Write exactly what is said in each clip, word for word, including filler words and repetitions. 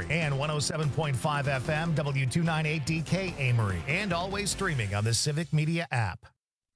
Amory, and one oh seven point five F M, W two ninety-eight D K Amory, and always streaming on the Civic Media app.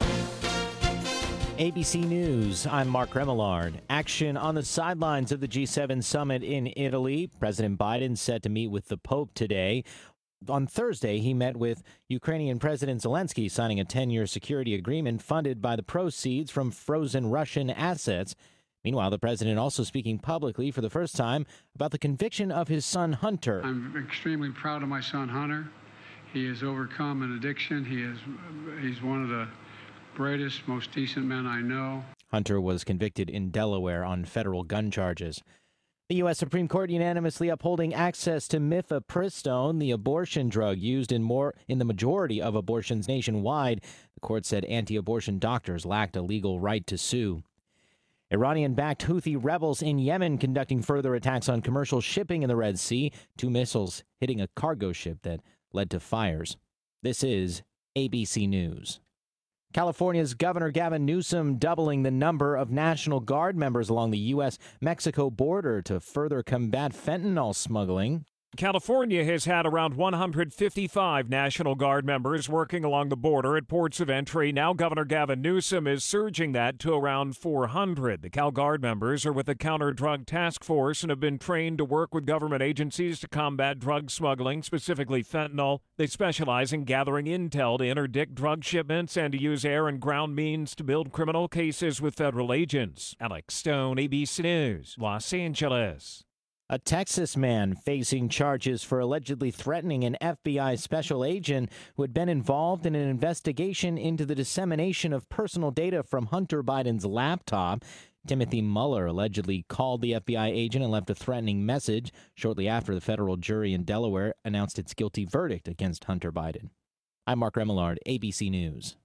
A B C News, I'm Mark Remillard. Action on the sidelines of the G seven summit in Italy. President Biden set to meet with the Pope today. On Thursday, he met with Ukrainian President Zelensky, signing a ten-year security agreement funded by the proceeds from frozen Russian assets. Meanwhile, the president also speaking publicly for the first time about the conviction of his son, Hunter. I'm extremely proud of my son, Hunter. He has overcome an addiction. He is, he's one of the brightest, most decent men I know. Hunter was convicted in Delaware on federal gun charges. The U S. Supreme Court unanimously upholding access to mifepristone, the abortion drug used in more in the majority of abortions nationwide. The court said anti-abortion doctors lacked a legal right to sue. Iranian-backed Houthi rebels in Yemen conducting further attacks on commercial shipping in the Red Sea. Two missiles hitting a cargo ship that led to fires. This is A B C News. California's Governor Gavin Newsom doubling the number of National Guard members along the U S Mexico border to further combat fentanyl smuggling. California has had around one hundred fifty-five National Guard members working along the border at ports of entry. Now Governor Gavin Newsom is surging that to around four hundred. The Cal Guard members are with the Counter-Drug Task Force and have been trained to work with government agencies to combat drug smuggling, specifically fentanyl. They specialize in gathering intel to interdict drug shipments and to use air and ground means to build criminal cases with federal agents. Alex Stone, A B C News, Los Angeles. A Texas man facing charges for allegedly threatening an F B I special agent who had been involved in an investigation into the dissemination of personal data from Hunter Biden's laptop. Timothy Mueller allegedly called the F B I agent and left a threatening message shortly after the federal jury in Delaware announced its guilty verdict against Hunter Biden. I'm Mark Remillard, A B C News.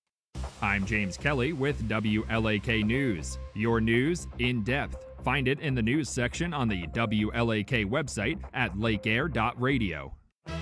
I'm James Kelly with W L A K News. Your news in depth. Find it in the news section on the W L A K website at lake air dot radio.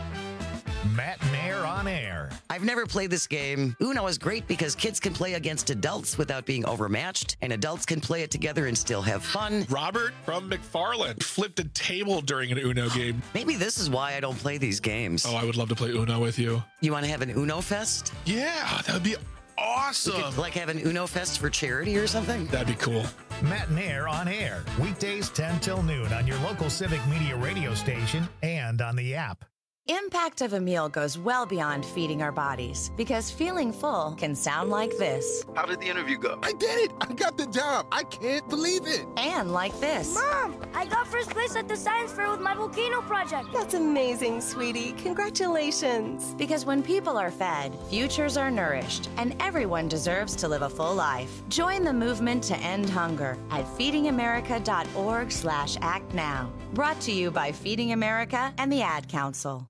Matt Mayer on air. I've never played this game. Uno is great because kids can play against adults without being overmatched, and adults can play it together and still have fun. Robert from McFarland flipped a table during an Uno game. Maybe this is why I don't play these games. Oh, I would love to play Uno with you. You want to have an Uno Fest? Yeah, that would be awesome. We could, like, have an Uno Fest for charity or something? That'd be cool. Matt and Air on air, weekdays ten till noon on your local Civic Media radio station and on the app. Impact of a meal goes well beyond feeding our bodies, because feeling full can sound like this. How did the interview go? I did it! I got the job! I can't believe it! And like this. Mom, I got first place at the science fair with my volcano project. That's amazing, sweetie. Congratulations. Because when people are fed, futures are nourished, and everyone deserves to live a full life. Join the movement to end hunger at feeding america dot org slash act now. Brought to you by Feeding America and the Ad Council.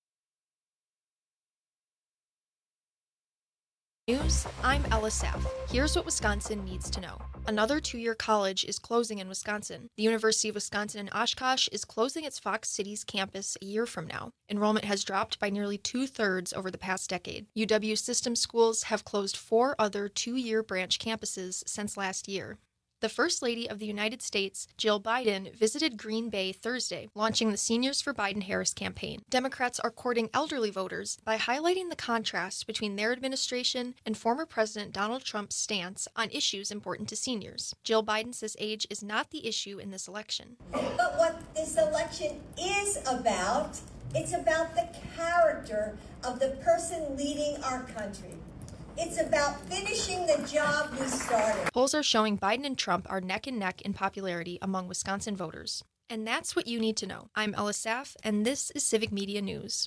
News, I'm Ella Saff. Here's what Wisconsin needs to know. Another two-year college is closing in Wisconsin. The University of Wisconsin in Oshkosh is closing its Fox Cities campus a year from now. Enrollment has dropped by nearly two-thirds over the past decade. U W system schools have closed four other two-year branch campuses since last year. The First Lady of the United States, Jill Biden, visited Green Bay Thursday, launching the Seniors for Biden-Harris campaign. Democrats are courting elderly voters by highlighting the contrast between their administration and former President Donald Trump's stance on issues important to seniors. Jill Biden says age is not the issue in this election. But what this election is about, it's about the character of the person leading our country. It's about finishing the job we started. Polls are showing Biden and Trump are neck and neck in popularity among Wisconsin voters. And that's what you need to know. I'm Ella Saff, and this is Civic Media News.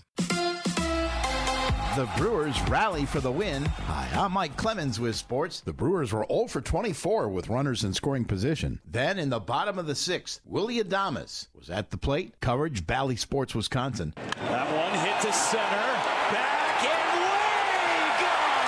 The Brewers rally for the win. Hi, I'm Mike Clemens with sports. The Brewers were oh for twenty-four with runners in scoring position. Then in the bottom of the sixth, Willie Adames was at the plate. Coverage, Bally Sports, Wisconsin. That one hit to center. Back and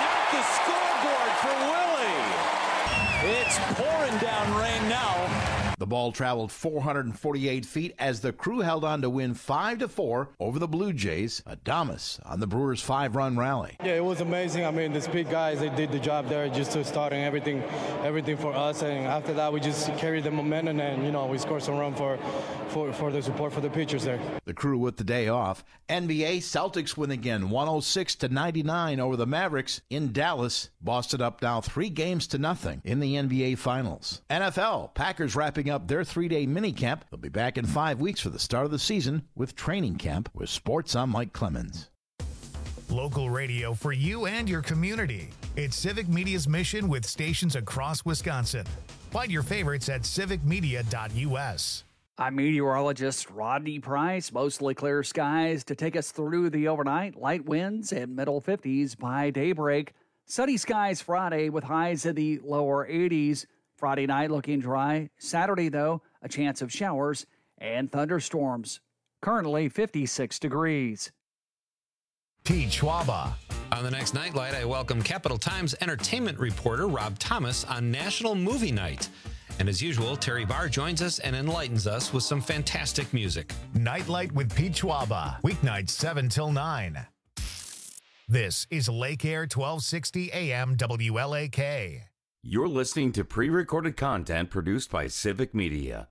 way gone at the scoreboard for Willie. It's pouring down rain now The ball traveled four hundred forty-eight feet as the Crew held on to win five to four over the Blue Jays. Adames on the Brewers' five-run rally. Yeah, it was amazing. I mean, the speed guys, they did the job there, just to starting everything, everything for us. And after that, we just carried the momentum, and you know, we scored some run for, for, for the support for the pitchers there. The Crew with the day off. N B A Celtics win again, one oh six to ninety-nine over the Mavericks in Dallas. Boston up now three games to nothing in the N B A Finals. N F L Packers wrapping up their three-day minicamp. They'll be back in five weeks for the start of the season with training camp. With sports, I'm Mike Clemens. Local radio for you and your community. It's Civic Media's mission with stations across Wisconsin. Find your favorites at civic media dot u s. I'm meteorologist Rodney Price. Mostly clear skies to take us through the overnight. Light winds and middle fifties by daybreak. Sunny skies Friday with highs in the lower eighties. Friday night looking dry. Saturday, though, a chance of showers and thunderstorms. Currently fifty-six degrees. Pete Schwaba. On the next Nightlight, I welcome Capital Times entertainment reporter Rob Thomas on National Movie Night. And as usual, Terry Barr joins us and enlightens us with some fantastic music. Nightlight with Pete Schwaba. Weeknights seven till nine. This is Lake Air twelve sixty A M W L A K. You're listening to pre-recorded content produced by Civic Media.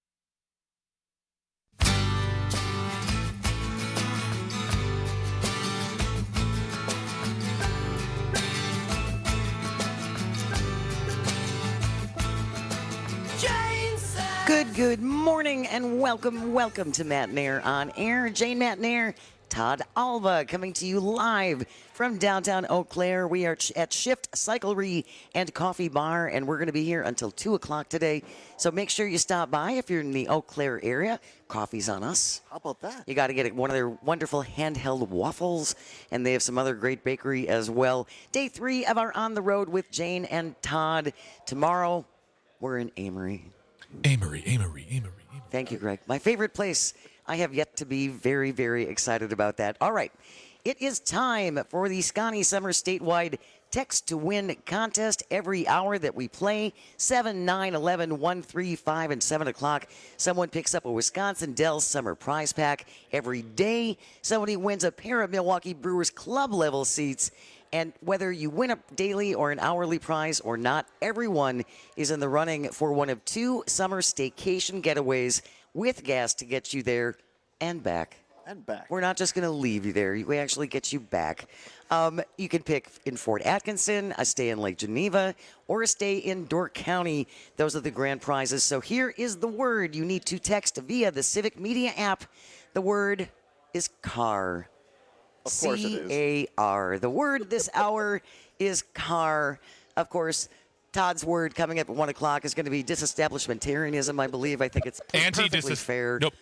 Good, good morning and welcome, welcome to Matt Nair on Air. Jane Matt Nair, Todd Alva coming to you live from downtown Eau Claire. We are at Shift Cyclery and Coffee Bar, and we're going to be here until two o'clock today. So make sure you stop by if you're in the Eau Claire area. Coffee's on us. How about that? You got to get one of their wonderful handheld waffles, and they have some other great bakery as well. Day three of our On the Road with Jane and Todd. Tomorrow, we're in Amory. Amory, Amory, Amory, Amory. Thank you, Greg. My favorite place. I have yet to be very, very excited about that. All right. It is time for the Scotty Summer Statewide Text to Win contest. Every hour that we play, seven, nine, eleven, one, three, five, and seven o'clock, someone picks up a Wisconsin Dells Summer Prize Pack. Every day, somebody wins a pair of Milwaukee Brewers club-level seats. And whether you win a daily or an hourly prize or not, everyone is in the running for one of two summer staycation getaways with gas to get you there and back. And back. We're not just going to leave you there. We actually get you back. Um, you can pick in Fort Atkinson, a stay in Lake Geneva, or a stay in Dork County. Those are the grand prizes. So here is the word. You need to text via the Civic Media app. The word is car. Of course it is. C A R. The word this hour is car. Of course, Todd's word coming up at one o'clock is going to be disestablishmentarianism, I believe. I think it's perfectly fair. Nope,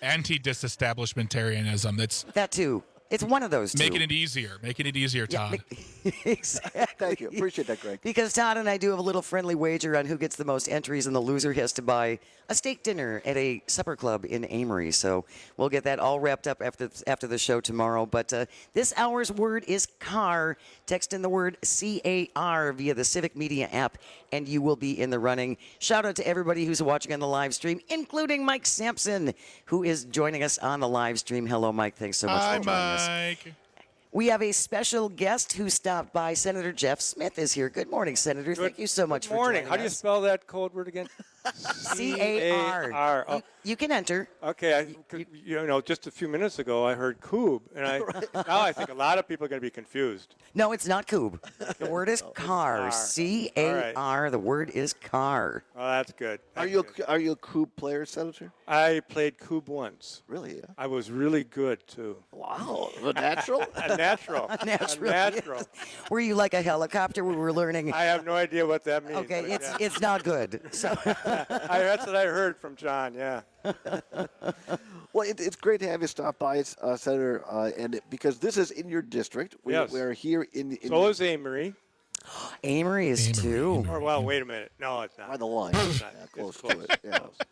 anti-disestablishmentarianism. That's that too. It's one of those two. Making it easier. Making it easier, Todd. Yeah, exactly. Thank you. Appreciate that, Greg. Because Todd and I do have a little friendly wager on who gets the most entries, and the loser has to buy a steak dinner at a supper club in Amory. So we'll get that all wrapped up after after the show tomorrow. But uh, this hour's word is car. Text in the word C A R via the Civic Media app, and you will be in the running. Shout out to everybody who's watching on the live stream, including Mike Sampson, who is joining us on the live stream. Hello, Mike. Thanks so much Hi, for joining us. Mike. We have a special guest who stopped by. Senator Jeff Smith is here. Good morning, Senator. Good, Thank you so much good for morning. joining How do you us. spell that code word again? C A R. R. Oh. You, you can enter. Okay, I, you, you know, just a few minutes ago I heard Coob, and I now I think a lot of people are going to be confused. No, it's not Coob. The word is car. car. C A R. The word is car. Oh, that's good. Are you a, are you a Coob player, Senator? I played Coob once. Really? Yeah. I was really good too. Wow, a natural. a natural. A natural. A natural. Were you like a helicopter? We were learning. I have no idea what that means. Okay, it's yeah. it's not good. So I, that's what I heard from John. Yeah. Well, it, it's great to have you stop by, uh, Senator, uh, and it, because this is in your district. We, Yes. we are here in. in So is Amory. Amory is too. Or well, wait a minute. No, it's not. By the line. It's not. Yeah, close It's to it. Yeah.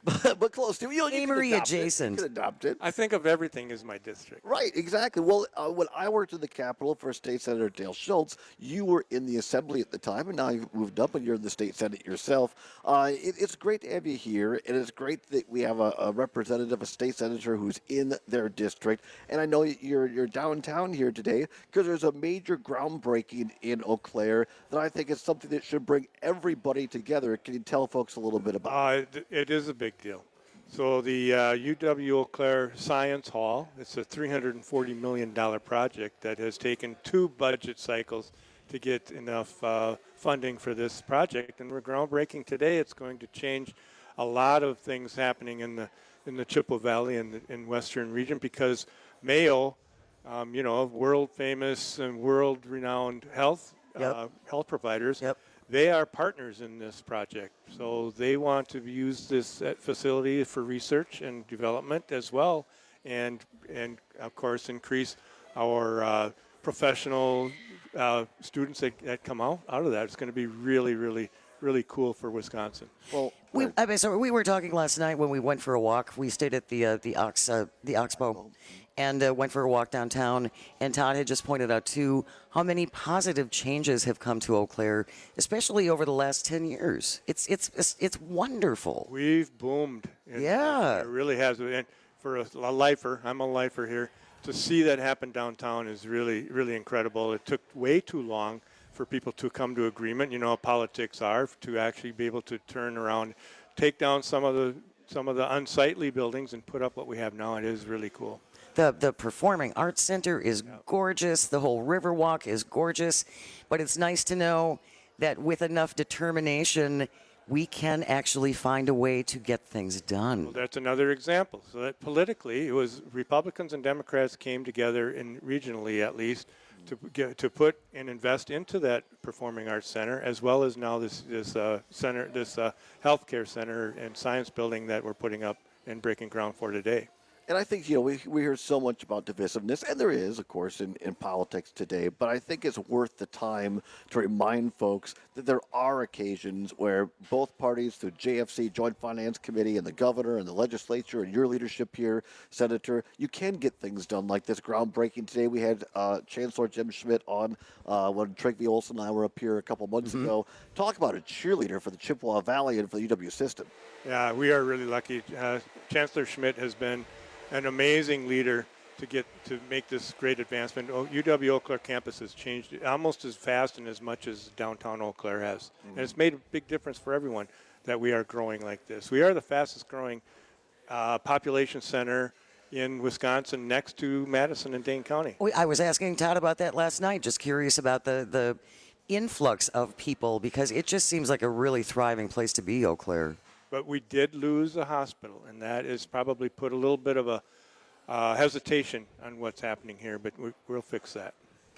but, but close to. You know, you Amory could adopt adjacent. It. You could adopt it. I think of everything as my district. Right, exactly. Well, uh, when I worked in the Capitol for State Senator Dale Schultz, you were in the Assembly at the time, and now you've moved up and you're in the State Senate yourself. Uh, it, it's great to have you here, and it's great that we have a, a representative, a state senator who's in their district. And I know you're you're downtown here today because there's a major groundbreaking in Eau Claire that I think is something that should bring everybody together. Can you tell folks a little bit about uh, it? It is a big deal. So the uh, U W Eau Claire Science Hall, it's a three hundred forty million dollars project that has taken two budget cycles to get enough uh, funding for this project. And we're groundbreaking today. It's going to change a lot of things happening in the in the Chippewa Valley and in, in Western region because Mayo, um, you know, world famous and world renowned health yep. uh, health providers. Yep. They are partners in this project, so they want to use this facility for research and development as well, and and of course increase our uh, professional uh, students that, that come out, out of that. It's going to be really, really, really cool for Wisconsin. Well, we I mean, so we were talking last night when we went for a walk. We stayed at the uh, the Ox uh, the Oxbow. And uh, went for a walk downtown. And Todd had just pointed out, too, how many positive changes have come to Eau Claire, especially over the last ten years. It's it's it's, it's wonderful. We've boomed. It, yeah. It really has. And for a, a lifer, I'm a lifer here, to see that happen downtown is really, really incredible. It took way too long for people to come to agreement. You know how politics are, to actually be able to turn around, take down some of the some of the unsightly buildings and put up what we have now. It is really cool. The the Performing Arts Center is gorgeous. The whole Riverwalk is gorgeous. But it's nice to know that with enough determination, we can actually find a way to get things done. Well, that's another example. So that politically, it was Republicans and Democrats came together, in regionally at least, to get, to put and invest into that Performing Arts Center, as well as now this this uh, center, this uh, healthcare center and science building that we're putting up and breaking ground for today. And I think, you know, we, we hear so much about divisiveness, and there is, of course, in, in politics today, but I think it's worth the time to remind folks that there are occasions where both parties, through J F C, Joint Finance Committee, and the governor and the legislature and your leadership here, Senator, you can get things done like this groundbreaking. Today we had uh, Chancellor Jim Schmidt on uh, when Trygve Olsen and I were up here a couple months mm-hmm. ago. Talk about a cheerleader for the Chippewa Valley and for the U W system. Yeah, we are really lucky. Uh, Chancellor Schmidt has been an amazing leader to get to make this great advancement. U W Eau Claire campus has changed almost as fast and as much as downtown Eau Claire has. Mm-hmm. And it's made a big difference for everyone that we are growing like this. We are the fastest growing uh, population center in Wisconsin, next to Madison and Dane County. I was asking Todd about that last night, just curious about the, the influx of people, because it just seems like a really thriving place to be, Eau Claire. But we did lose a hospital, and that has probably put a little bit of a uh, hesitation on what's happening here, but we, we'll fix that.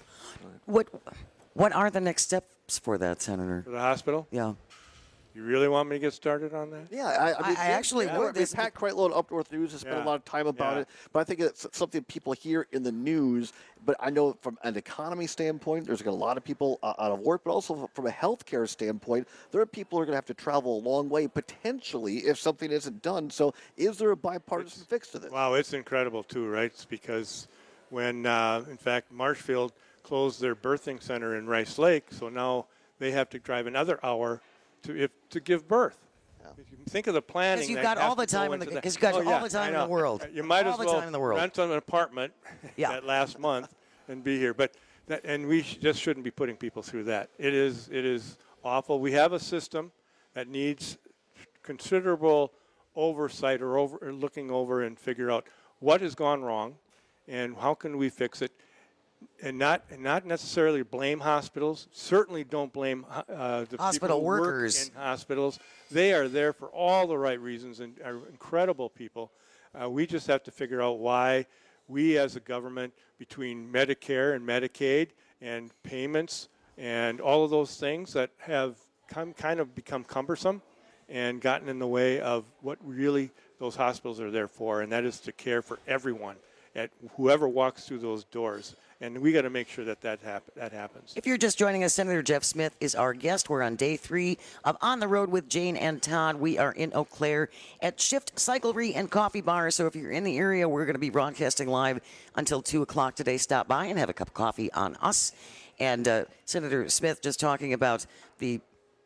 What What are the next steps for that, Senator? For the hospital? Yeah. You really want me to get started on that? Yeah, I, I, mean, I actually yeah, would. This Pat Kreitlow and Up North News has spent yeah. a lot of time about yeah. it, but I think it's something people hear in the news. But I know from an economy standpoint, there's a lot of people uh, out of work, but also from a healthcare standpoint, there are people who are going to have to travel a long way potentially if something isn't done. So, is there a bipartisan it's, fix to this? Wow, it's incredible too, right? It's because when, uh, in fact, Marshfield closed their birthing center in Rice Lake, so now they have to drive another hour to if to give birth. If you think of the planning, because you've got all the time in the because you got oh, all yeah, the time in the world. You might all as the well time in the world. rent an apartment yeah. that last month and be here. But that, and we sh- just shouldn't be putting people through that. It is it is awful. We have a system that needs considerable oversight or over or looking over and figure out what has gone wrong and how can we fix it. And not and not necessarily blame hospitals. Certainly don't blame uh, the hospital people who workers work in hospitals. They are there for all the right reasons and are incredible people. Uh, we just have to figure out why we as a government, between Medicare and Medicaid and payments and all of those things that have come, kind of become cumbersome and gotten in the way of what really those hospitals are there for, and that is to care for everyone. at whoever walks through those doors. And we got to make sure that that, hap- that happens. If you're just joining us, Senator Jeff Smith is our guest. We're on day three of On the Road with Jane and Todd. We are in Eau Claire at Shift Cyclery and Coffee Bar. So if you're in the area, we're going to be broadcasting live until two o'clock today. Stop by and have a cup of coffee on us. And uh, Senator Smith just talking about the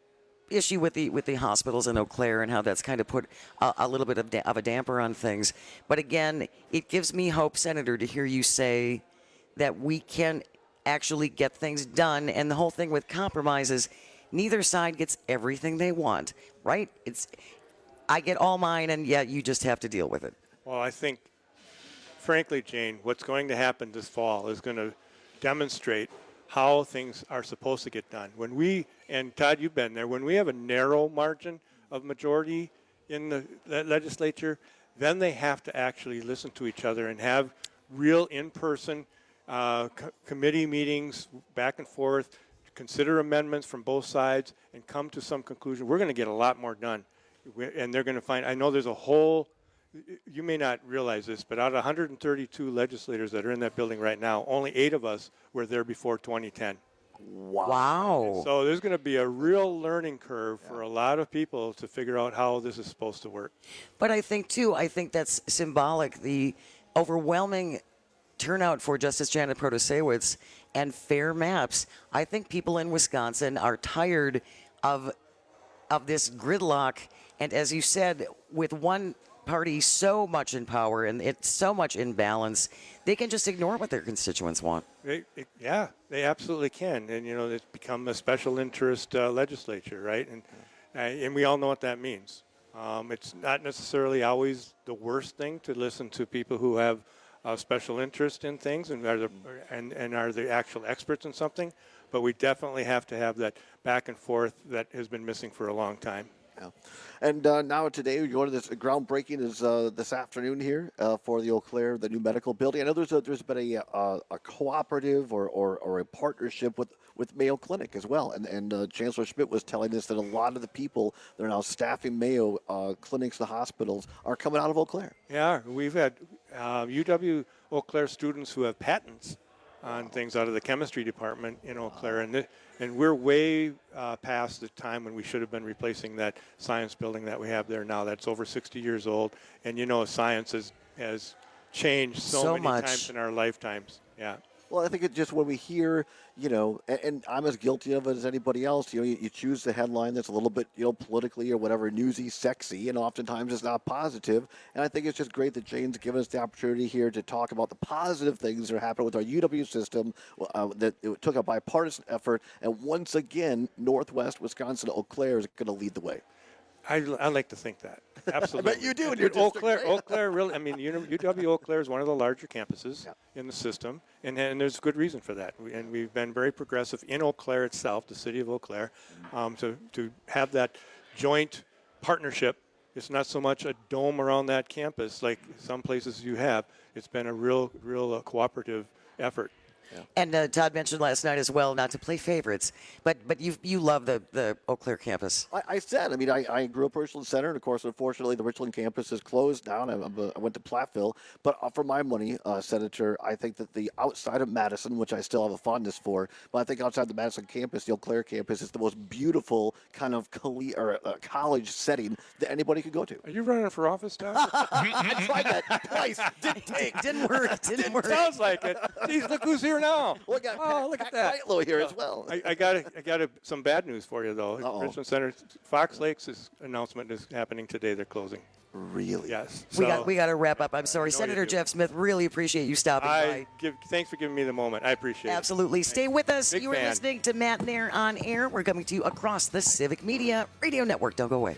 issue with the with the hospitals in Eau Claire and how that's kind of put a, a little bit of, da- of a damper on things. But again, it gives me hope, Senator, to hear you say that we can actually get things done. And the whole thing with compromises, neither side gets everything they want, right? It's I get all mine, and yet you just have to deal with it. Well, I think, frankly, Jane, what's going to happen this fall is going to demonstrate how things are supposed to get done. When we, and Todd, you've been there, when we have a narrow margin of majority in the le- legislature, then they have to actually listen to each other and have real in-person uh, co- committee meetings back and forth, consider amendments from both sides, and come to some conclusion. We're going to get a lot more done. We, and they're going to find, I know there's a whole, you may not realize this, but out of one hundred thirty-two legislators that are in that building right now, only eight of us were there before twenty ten. Wow. Wow. So there's going to be a real learning curve yeah. for a lot of people to figure out how this is supposed to work. But I think, too, I think that's symbolic, the overwhelming turnout for Justice Janet Protasiewicz and fair maps. I think people in Wisconsin are tired of of this gridlock. And as you said, with one party so much in power and it's so much in balance, they can just ignore what their constituents want. They, it, yeah, they absolutely can. And, you know, it's become a special interest uh, legislature, right? And uh, and we all know what that means. Um, it's not necessarily always the worst thing to listen to people who have uh, special interest in things and are, the, and, and are the actual experts in something. But we definitely have to have that back and forth that has been missing for a long time. Yeah. And uh, now today we're going to this groundbreaking is uh, this afternoon here uh, for the Eau Claire, the new medical building. I know there's a, there's been a uh, a cooperative or, or, or a partnership with, with Mayo Clinic as well. And and uh, Chancellor Schmidt was telling us that a lot of the people that are now staffing Mayo uh, clinics, the hospitals, are coming out of Eau Claire. Yeah, we've had uh, U W Eau Claire students who have patents on things out of the chemistry department in Eau Claire, and th- and we're way uh, past the time when we should have been replacing that science building that we have there now. That's over sixty years old, and you know science has has changed so, so many much. times in our lifetimes. Yeah. Well, I think it just when we hear, you know, and, and I'm as guilty of it as anybody else. You know, you, you choose the headline that's a little bit, you know, politically or whatever, newsy, sexy, and oftentimes it's not positive. And I think it's just great that Jane's given us the opportunity here to talk about the positive things that are happening with our U W system. Uh, that it took a bipartisan effort, and once again, Northwest Wisconsin, Eau Claire is going to lead the way. I, I like to think that. Absolutely. I bet you do in And your Eau district, Claire, right? Eau Claire really, I mean, U W Eau Claire is one of the larger campuses yeah. in the system, and, and there's good reason for that. We, and we've been very progressive in Eau Claire itself, the city of Eau Claire, um, to, to have that joint partnership. It's not so much a dome around that campus like some places you have. It's been a real, real uh, cooperative effort. Yeah. And uh, Todd mentioned last night as well, not to play favorites, but but you you love the, the Eau Claire campus. I, I said, I mean, I, I grew up in Richland Center, and of course, unfortunately, the Richland campus is closed down. I, I went to Platteville, but for my money, uh, Senator, I think that the outside of Madison, which I still have a fondness for, but I think outside the Madison campus, the Eau Claire campus is the most beautiful kind of coll- or, uh, college setting that anybody could go to. Are you running for office, Todd? I tried that twice. Didn't take. Didn't work. Didn't, didn't work. Sounds like it. Geez, look who's here now. Look at, oh, look at that. Kylo here as well. I, I got I got a, some bad news for you, though. Uh-oh. Richland Center, Fox Lakes' announcement is happening today. They're closing. Really? Yes. We So, got we got to wrap up. I'm sorry, no, Senator you do. Jeff Smith. Really appreciate you stopping I by. give thanks for giving me the moment. I appreciate Absolutely. it. Stay with us. Big You are fan. listening to Matt Nair on Air. We're coming to you across the Civic Media Radio Network. Don't go away.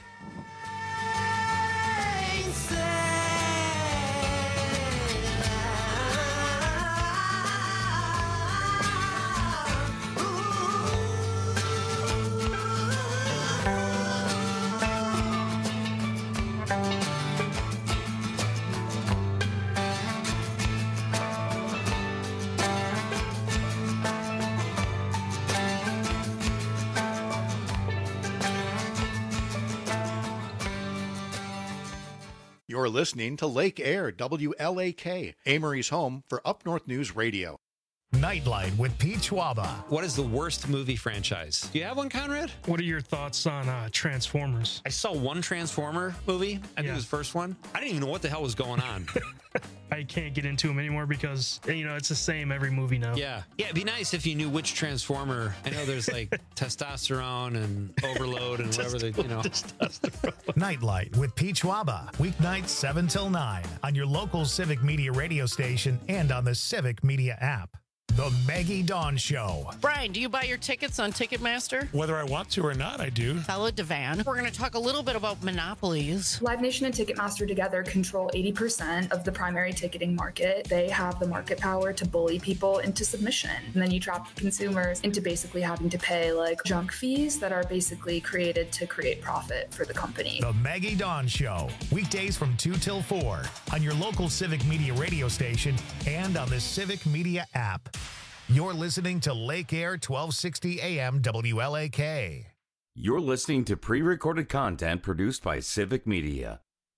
You're listening to Lake Air, W L A K, Amory's home for Up North News Radio. Nightlight with Pete Schwaba. What is the worst movie franchise? Do you have one, Conrad? What are your thoughts on uh, Transformers? I saw one Transformer movie. I think Yeah. it was the first one. I didn't even know what the hell was going on. I can't get into them anymore because, you know, it's the same every movie now. Yeah. Yeah, it'd be nice if you knew which Transformer. I know there's like testosterone and overload and whatever they, you know. Nightlight with Pete Schwaba. Weeknights seven till nine on your local Civic Media radio station and on the Civic Media app. The Maggie Dawn Show. Brian, do you buy your tickets on Ticketmaster? Whether I want to or not, I do. Bella Devan. We're going to talk a little bit about monopolies. Live Nation and Ticketmaster together control eighty percent of the primary ticketing market. They have the market power to bully people into submission. And then you trap consumers into basically having to pay like junk fees that are basically created to create profit for the company. The Maggie Dawn Show. Weekdays from two till four on your local Civic Media radio station and on the Civic Media app. You're listening to Lake Air twelve sixty A M W L A K. You're listening to pre-recorded content produced by Civic Media.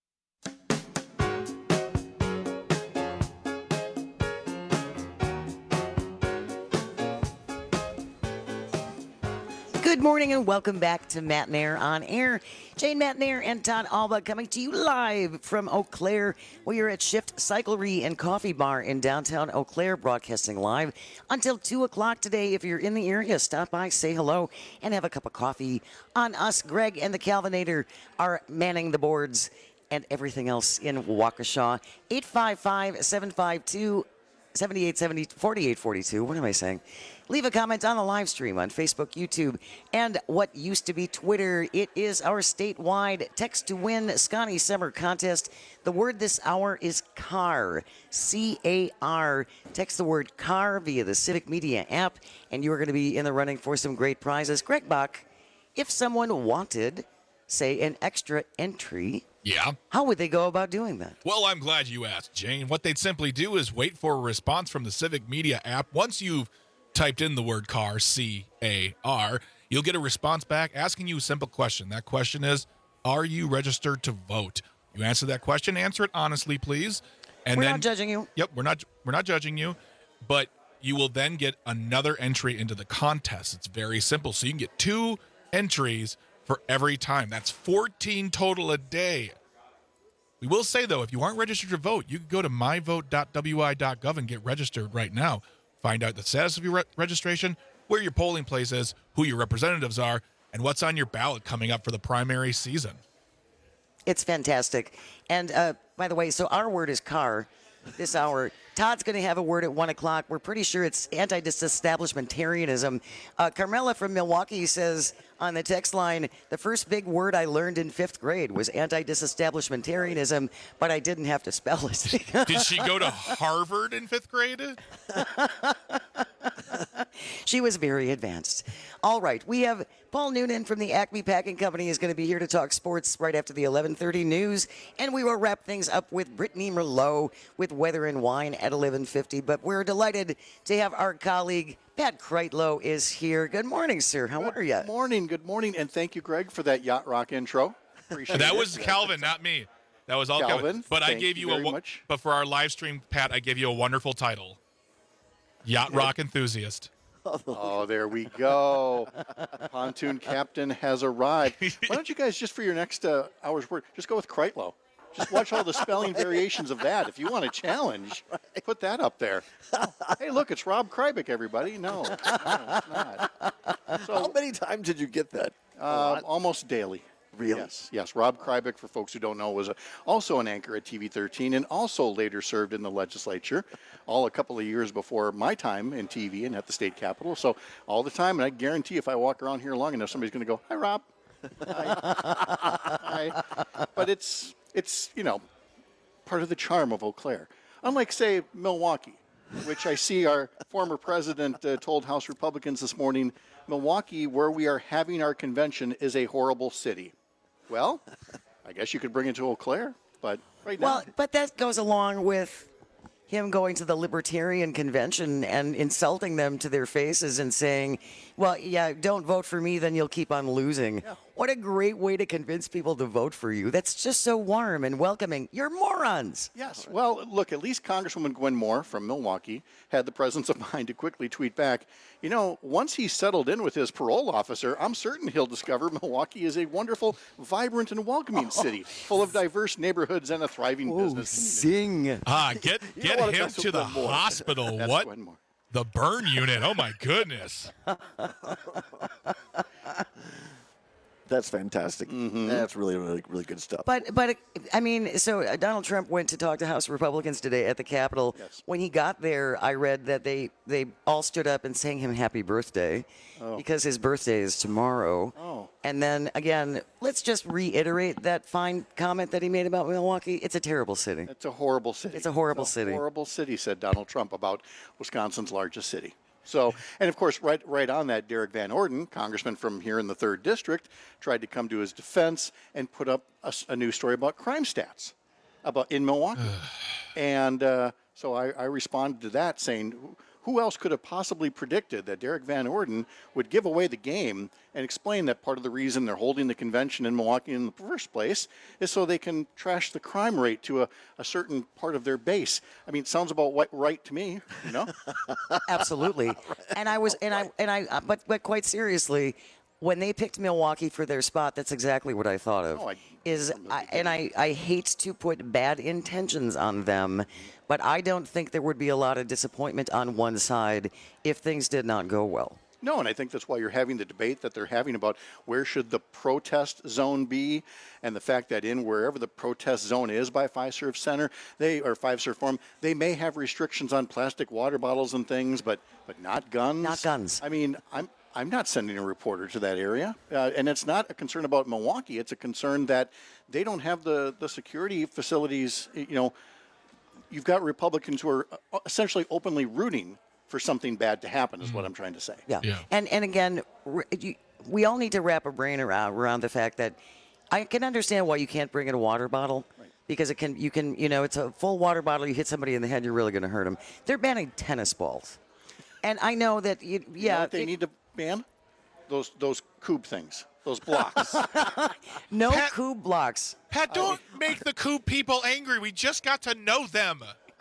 Good morning and welcome back to Matt Nair on Air. Jane Matt Nair and Todd Alba coming to you live from Eau Claire. We are at Shift Cyclery and Coffee Bar in downtown Eau Claire, broadcasting live until two o'clock today. If you're in the area, stop by, say hello, and have a cup of coffee on us. Greg and the Calvinator are manning the boards and everything else in Waukesha. eight five five, seven five two, seven eight seven zero, four eight four two. What am I saying? Leave a comment on the live stream on Facebook, YouTube, and what used to be Twitter. It is our statewide text to win Scotty Summer contest. The word this hour is car, C A R. Text the word car via the Civic Media app, and you are going to be in the running for some great prizes. Greg Bach, if someone wanted, say, an extra entry, Yeah. how would they go about doing that? Well, I'm glad you asked, Jane. What they'd simply do is wait for a response from the Civic Media app. Once you've typed in the word car, C A R, you'll get a response back asking you a simple question. That question is, are you registered to vote? You answer that question, answer it honestly, please. And we're then, not judging you. Yep, we're not we're not judging you, but you will then get another entry into the contest. It's very simple. So you can get two entries for every time. That's fourteen total a day. We will say, though, if you aren't registered to vote, you can go to my vote dot w i dot gov and get registered right now. Find out the status of your re- registration, where your polling place is, who your representatives are, and what's on your ballot coming up for the primary season. It's fantastic. And uh, by the way, so our word is car this hour. Todd's going to have a word at one o'clock. We're pretty sure it's anti-disestablishmentarianism. Uh, Carmela from Milwaukee says on the text line, the first big word I learned in fifth grade was anti-disestablishmentarianism, but I didn't have to spell it. Did she go to Harvard in fifth grade? She was very advanced. All right, we have Paul Noonan from the Acme Packing Company is going to be here to talk sports right after the eleven thirty news, and we will wrap things up with Brittany Merlot with Weather and Wine at eleven fifty. But we're delighted to have our colleague Pat Kreitlow is here. Good morning, sir. How are you? Good morning. Good morning, and thank you, Greg, for that yacht rock intro. Appreciate that it. was Calvin, not me. That was all Calvin. Calvin, But I thank gave you you a very wo- much. but for our live stream, Pat, I gave you a wonderful title. Yacht rock enthusiast. Oh, there we go. Pontoon captain has arrived. Why don't you guys, just for your next uh, hour's work, just go with Kreitlow. Just watch all the spelling variations of that. If you want a challenge, put that up there. Oh, hey, look, it's Rob Krybick, everybody. No, no, it's not. So, How many times did you get that? Uh, almost daily. Really? Yes, yes. Rob Krybick, for folks who don't know, was a, also an anchor at T V thirteen and also later served in the legislature, all a couple of years before my time in T V and at the state capitol. So all the time, and I guarantee if I walk around here long enough, somebody's going to go, hi, Rob. Hi. Hi. But it's, it's, you know, part of the charm of Eau Claire. Unlike, say, Milwaukee, which I see our former president uh, told House Republicans this morning, Milwaukee, where we are having our convention, is a horrible city. Well, I guess you could bring it to Eau Claire, but right now. Well, but that goes along with him going to the Libertarian Convention and insulting them to their faces and saying, well, yeah, don't vote for me, then you'll keep on losing. Yeah. What a great way to convince people to vote for you. That's just so warm and welcoming. You're morons. Yes. Well, look, at least Congresswoman Gwen Moore from Milwaukee had the presence of mind to quickly tweet back, you know, once he's settled in with his parole officer, I'm certain he'll discover Milwaukee is a wonderful, vibrant, and welcoming city, full of diverse neighborhoods and a thriving Whoa, business community. Sing. Ah, get You get don't wanna him mess with to the Gwen Moore. hospital. That's What? Gwen Moore. The burn unit. Oh my goodness. That's fantastic. Mm-hmm. That's really, really, really good stuff. But, but I mean, so uh, Donald Trump went to talk to House Republicans today at the Capitol. Yes. When he got there, I read that they, they all stood up and sang him happy birthday Oh. because his birthday is tomorrow. Oh. And then, again, let's just reiterate that fine comment that he made about Milwaukee. It's a terrible city. It's a horrible city. It's a horrible It's a city. horrible city, said Donald Trump about Wisconsin's largest city. So, and of course, right, right on that, Derek Van Orden, congressman from here in the third district, tried to come to his defense and put up a, s- a news story about crime stats about in Milwaukee. and uh, so I, I responded to that saying, who else could have possibly predicted that Derek Van Orden would give away the game and explain that part of the reason they're holding the convention in Milwaukee in the first place is so they can trash the crime rate to a, a certain part of their base. I mean, it sounds about what, right to me, you know? Absolutely. And I was, and I, and I, uh, but, but quite seriously, when they picked Milwaukee for their spot, that's exactly what I thought of. Oh, I- is I, and I, I hate to put bad intentions on them, but I don't think there would be a lot of disappointment on one side if things did not go well. No, and I think that's why you're having the debate that they're having about where should the protest zone be, and the fact that in wherever the protest zone is by Fiserv Center, they or Fiserv Forum, they may have restrictions on plastic water bottles and things, but but not guns. Not guns. I mean, I'm I'm not sending a reporter to that area, uh, and it's not a concern about Milwaukee. It's a concern that they don't have the the security facilities. You know, you've got Republicans who are uh, essentially openly rooting for something bad to happen, is what I'm trying to say. Yeah. And and again, r- you, we all need to wrap our brain around around the fact that I can understand why you can't bring in a water bottle. Because it can, you can, you know, it's a full water bottle. You hit somebody in the head, you're really going to hurt them. They're banning tennis balls, and I know that, you, You know yeah, what they it- need to ban? Those those cube things, those blocks. no cube blocks. Pat, don't make the coup people angry. We just got to know them.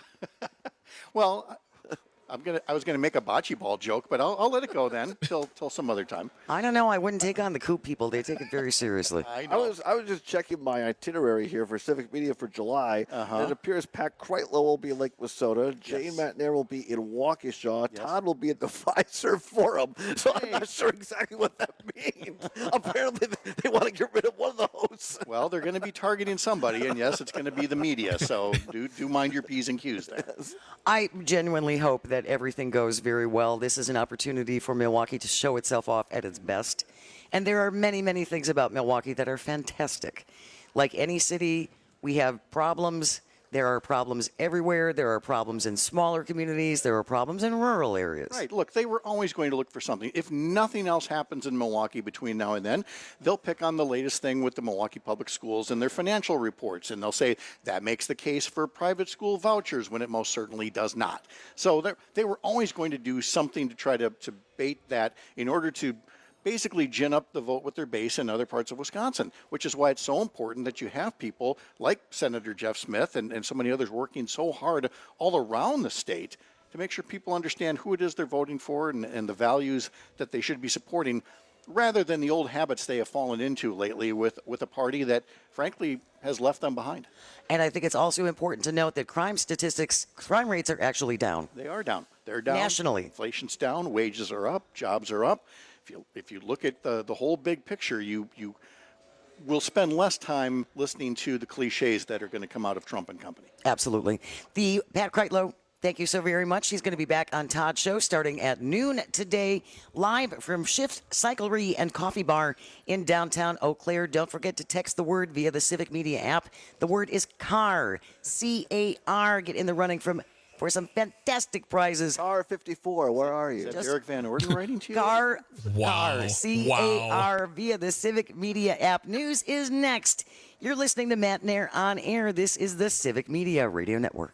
Well, I'm gonna. I was gonna make a bocce ball joke, but I'll, I'll let it go then till till some other time. I don't know. I wouldn't take on the coop people. They take it very seriously. I I was I was just checking my itinerary here for Civic Media for July. Uh-huh. And it appears Pat Kreitlow will be in Lake Wissota. Jane Matnair will be in Waukesha. Todd will be at the Fiserv Forum. So I'm not sure exactly what that means. Apparently they, they want to get rid of one of the hosts. Well, they're going to be targeting somebody, and yes, it's going to be the media. So do do mind your P's and Q's there. I genuinely hope that everything goes very well. This is an opportunity for Milwaukee to show itself off at its best. And there are many, many things about Milwaukee that are fantastic. Like any city, we have problems. There are problems everywhere. There are problems in smaller communities. There are problems in rural areas. Right. Look, they were always going to look for something. If nothing else happens in Milwaukee between now and then, they'll pick on the latest thing with the Milwaukee Public Schools and their financial reports, and they'll say that makes the case for private school vouchers when it most certainly does not. So they're- they were always going to do something to try to, to bait that in order to basically gin up the vote with their base in other parts of Wisconsin, which is why it's so important that you have people like Senator Jeff Smith and, and so many others working so hard all around the state to make sure people understand who it is they're voting for and, and the values that they should be supporting, rather than the old habits they have fallen into lately with, with a party that, frankly, has left them behind. And I think it's also important to note that crime statistics, crime rates are actually down. They are down. They're down. Nationally. Inflation's down. Wages are up. Jobs are up. If you, if you look at the, the whole big picture, you, you will spend less time listening to the cliches that are going to come out of Trump and company. Absolutely. The Pat Kreitlow, thank you so very much. He's going to be back on Todd's show starting at noon today, live from Shift Cyclery and Coffee Bar in downtown Eau Claire. Don't forget to text the word via the Civic Media app. The word is CAR, C A R. Get in the running from for some fantastic prizes. R fifty-four, where are you? Is that Derek Van Orden writing to you? CAR, Wow. CAR, C A R Wow. via the Civic Media app. News is next. You're listening to Matt Nair on air. This is the Civic Media Radio Network.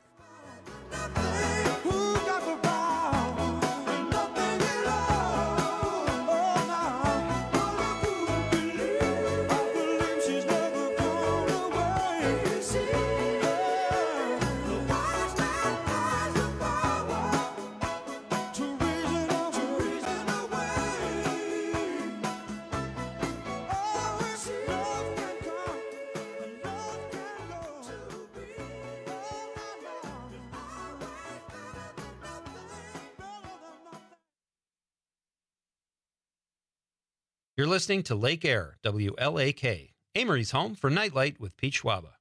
You're listening to Lake Air, W L A K, Amory's home for Nightlight with Pete Schwaba.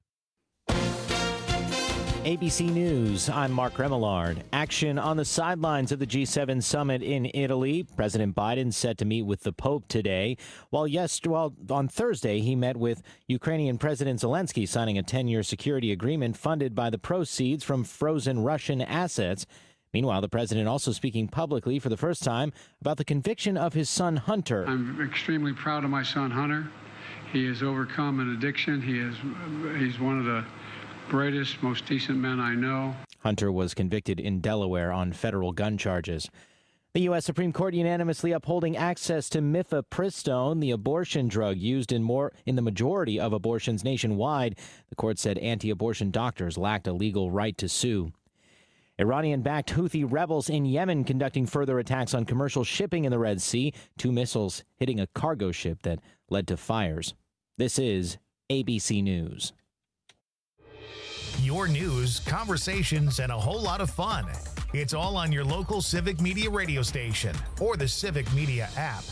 A B C News, I'm Mark Remillard. Action on the sidelines of the G seven summit in Italy. President Biden set to meet with the Pope today, while yes, well, on Thursday he met with Ukrainian President Zelensky, signing a ten-year security agreement funded by the proceeds from frozen Russian assets. Meanwhile, the president also speaking publicly for the first time about the conviction of his son Hunter. I'm extremely proud of my son Hunter. He has overcome an addiction. He is he's one of the brightest, most decent men I know. Hunter was convicted in Delaware on federal gun charges. The U S Supreme Court unanimously upholding access to mifepristone, the abortion drug used in more in the majority of abortions nationwide. The court said anti-abortion doctors lacked a legal right to sue. Iranian-backed Houthi rebels in Yemen conducting further attacks on commercial shipping in the Red Sea. Two missiles hitting a cargo ship that led to fires. This is A B C News. Your news, conversations, and a whole lot of fun. It's all on your local Civic Media radio station or the Civic Media app.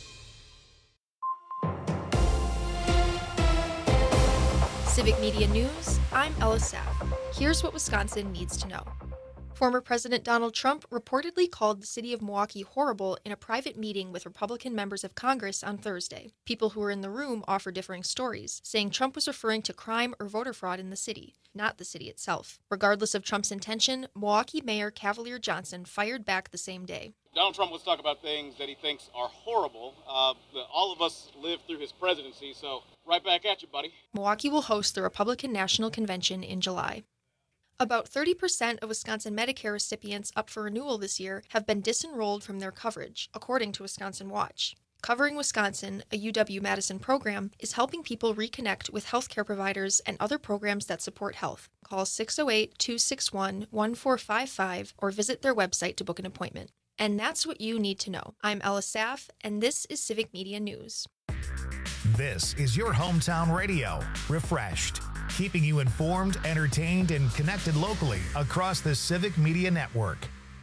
Civic Media News, I'm Ella Saff. Here's what Wisconsin needs to know. Former President Donald Trump reportedly called the city of Milwaukee horrible in a private meeting with Republican members of Congress on Thursday. People who were in the room offer differing stories, saying Trump was referring to crime or voter fraud in the city, not the city itself. Regardless of Trump's intention, Milwaukee Mayor Cavalier Johnson fired back the same day. Donald Trump wants to talk about things that he thinks are horrible. Uh, all of us lived through his presidency, so right back at you, buddy. Milwaukee will host the Republican National Convention in July. About thirty percent of Wisconsin Medicare recipients up for renewal this year have been disenrolled from their coverage, according to Wisconsin Watch. Covering Wisconsin, a U W-Madison program, is helping people reconnect with healthcare providers and other programs that support health. Call six oh eight, two six one, one four five five or visit their website to book an appointment. And that's what you need to know. I'm Ella Saff, and this is Civic Media News. This is your hometown radio, refreshed, keeping you informed, entertained, and connected locally across the Civic Media Network.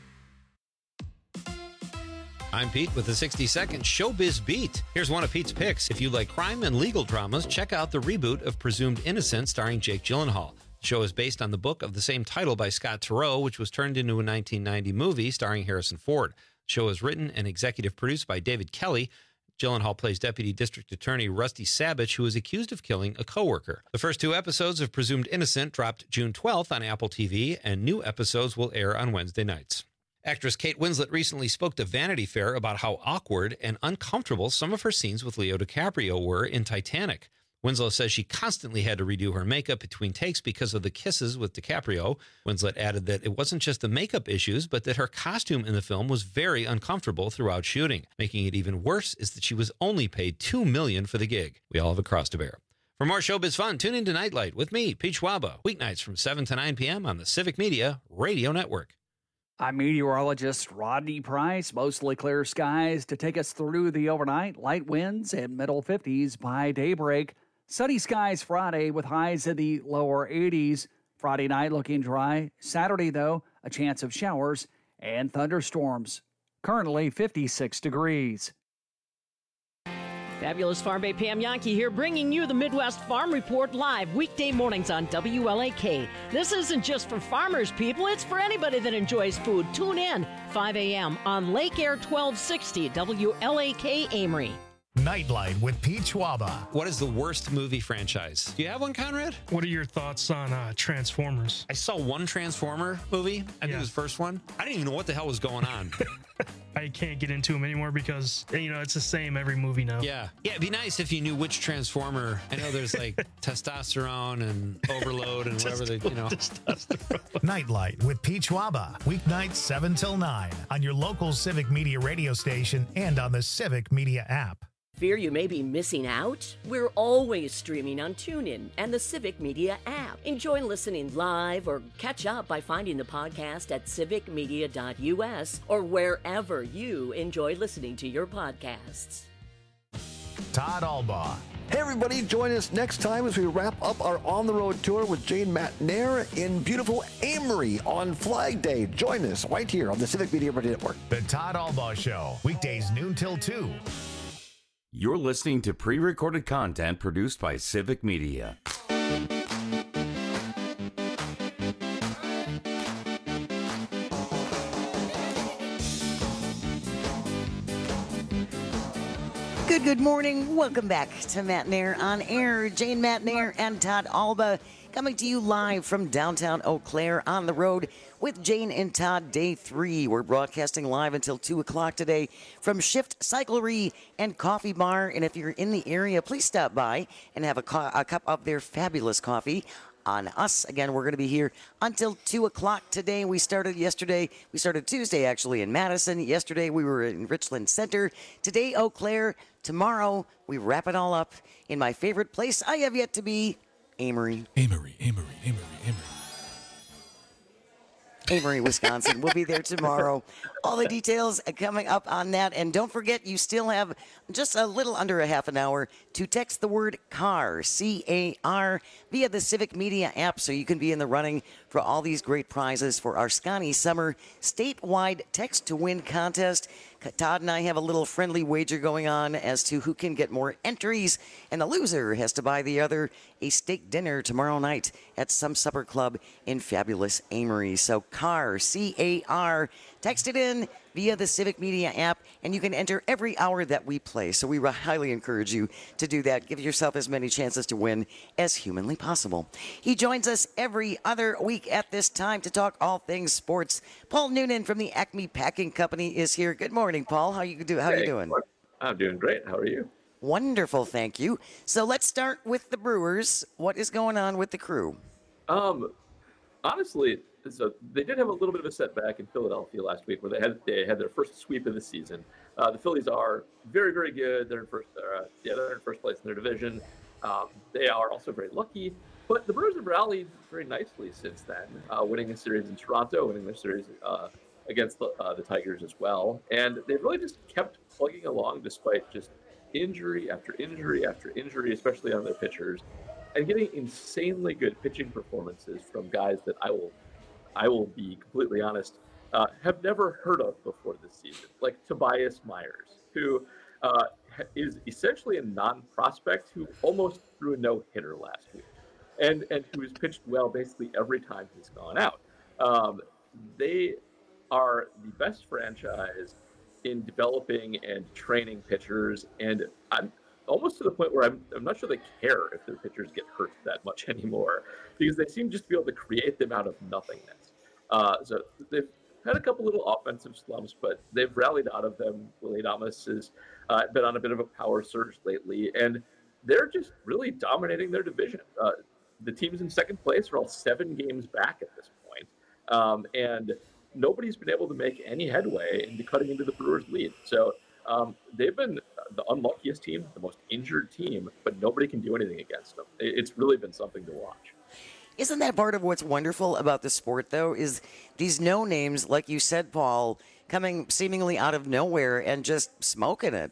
I'm Pete with the sixty-second Showbiz Beat. Here's one of Pete's picks. If you like crime and legal dramas, check out the reboot of Presumed Innocent starring Jake Gyllenhaal. The show is based on the book of the same title by Scott Turow, which was turned into a nineteen ninety movie starring Harrison Ford. The show is written and executive produced by David Kelly. Gyllenhaal plays Deputy District Attorney Rusty Sabich, who is accused of killing a coworker. The first two episodes of Presumed Innocent dropped June twelfth on Apple T V, and new episodes will air on Wednesday nights. Actress Kate Winslet recently spoke to Vanity Fair about how awkward and uncomfortable some of her scenes with Leo DiCaprio were in Titanic. Winslet says she constantly had to redo her makeup between takes because of the kisses with DiCaprio. Winslet added that it wasn't just the makeup issues, but that her costume in the film was very uncomfortable throughout shooting. Making it even worse is that she was only paid two million dollars for the gig. We all have a cross to bear. For more showbiz fun, tune in to Nightlight with me, Pete Schwaba, weeknights from seven to nine p.m. on the Civic Media Radio Network. I'm meteorologist Rodney Price. Mostly clear skies to take us through the overnight. Light winds and middle fifties by daybreak. Sunny skies Friday with highs in the lower eighties. Friday night looking dry. Saturday, though, a chance of showers and thunderstorms. Currently fifty-six degrees. Fabulous Farm Bay Pam Yankee here, bringing you the Midwest Farm Report live weekday mornings on W L A K. This isn't just for farmers, people. It's for anybody that enjoys food. Tune in five a.m. on Lake Air twelve sixty W L A K Amory. Nightlight with Pete Schwaba. What is the worst movie franchise? Do you have one, Conrad? What are your thoughts on uh, Transformers? I saw one Transformer movie. I think Yeah. it was the first one. I didn't even know what the hell was going on. I can't get into them anymore because, you know, it's the same every movie now. Yeah. Yeah, it'd be nice if you knew which Transformer. I know there's like testosterone and overload and whatever they, you know. Nightlight with Pete Schwaba. Weeknights seven till nine on your local Civic Media radio station and on the Civic Media app. Fear you may be missing out? We're always streaming on TuneIn and the Civic Media app. Enjoy listening live or catch up by finding the podcast at civic media dot u s or wherever you enjoy listening to your podcasts. Todd Albaugh. Hey everybody, join us next time as we wrap up our on-the-road tour with Jane McNair in beautiful Amory on Flag Day. Join us right here on the Civic Media Radio Network. The Todd Albaugh Show, weekdays noon till two. You're listening to pre-recorded content produced by Civic Media. Good, good morning. Welcome back to Matt Nair on Air. Jane Matt Nair and Todd Alba coming to you live from downtown Eau Claire on the road with Jane and Todd, day three. We're broadcasting live until two o'clock today from Shift Cyclery and Coffee Bar. And if you're in the area, please stop by and have a, co- a cup of their fabulous coffee on us. Again, we're going to be here until two o'clock today. We started yesterday. We started Tuesday, actually, in Madison. Yesterday, we were in Richland Center. Today, Eau Claire. Tomorrow, we wrap it all up in my favorite place I have yet to be, Amory. Amory, Amory, Amory, Amory. Amory, Wisconsin. We'll be there tomorrow. All the details coming up on that. And don't forget, you still have just a little under a half an hour to text the word CAR, C A R, via the Civic Media app so you can be in the running for all these great prizes for our Scotty Summer statewide text to win contest. Todd and I have a little friendly wager going on as to who can get more entries, and the loser has to buy the other a steak dinner tomorrow night at some supper club in fabulous Amory. So CAR, C A R, text it in via the Civic Media app, and you can enter every hour that we play. So we highly encourage you to do that. Give yourself as many chances to win as humanly possible. He joins us every other week at this time to talk all things sports. Paul Noonan from the Acme Packing Company is here. Good morning, Paul. How you do? How hey, you doing? I'm doing great. How are you? Wonderful, thank you. So let's start with the Brewers. What is going on with the Crew? Um, honestly, so they did have a little bit of a setback in Philadelphia last week, where they had they had their first sweep of the season. Uh, the Phillies are very, very good. They're in first. Uh, yeah, they're in first place in their division. Um, they are also very lucky. But the Brewers have rallied very nicely since then, uh, winning a series in Toronto, winning their series uh, against the, uh, the Tigers as well, and they've really just kept plugging along despite just injury after injury after injury, especially on their pitchers, and getting insanely good pitching performances from guys that I will. I will be completely honest, uh, have never heard of before this season, like Tobias Myers, who uh, is essentially a non-prospect who almost threw a no-hitter last week, and and who's pitched well basically every time he's gone out. Um, they are the best franchise in developing and training pitchers, and I'm almost to the point where I'm, I'm not sure they care if their pitchers get hurt that much anymore, because they seem just to be able to create them out of nothingness. Uh, so they've had a couple little offensive slumps, but they've rallied out of them. Willie Adames has uh, been on a bit of a power surge lately, and they're just really dominating their division. Uh, the teams in second place are all seven games back at this point, um, and nobody's been able to make any headway into cutting into the Brewers' lead. So um, they've been the unluckiest team, the most injured team, but nobody can do anything against them. It's really been something to watch. Isn't that part of what's wonderful about the sport, though, is these no-names, like you said, Paul, coming seemingly out of nowhere and just smoking it?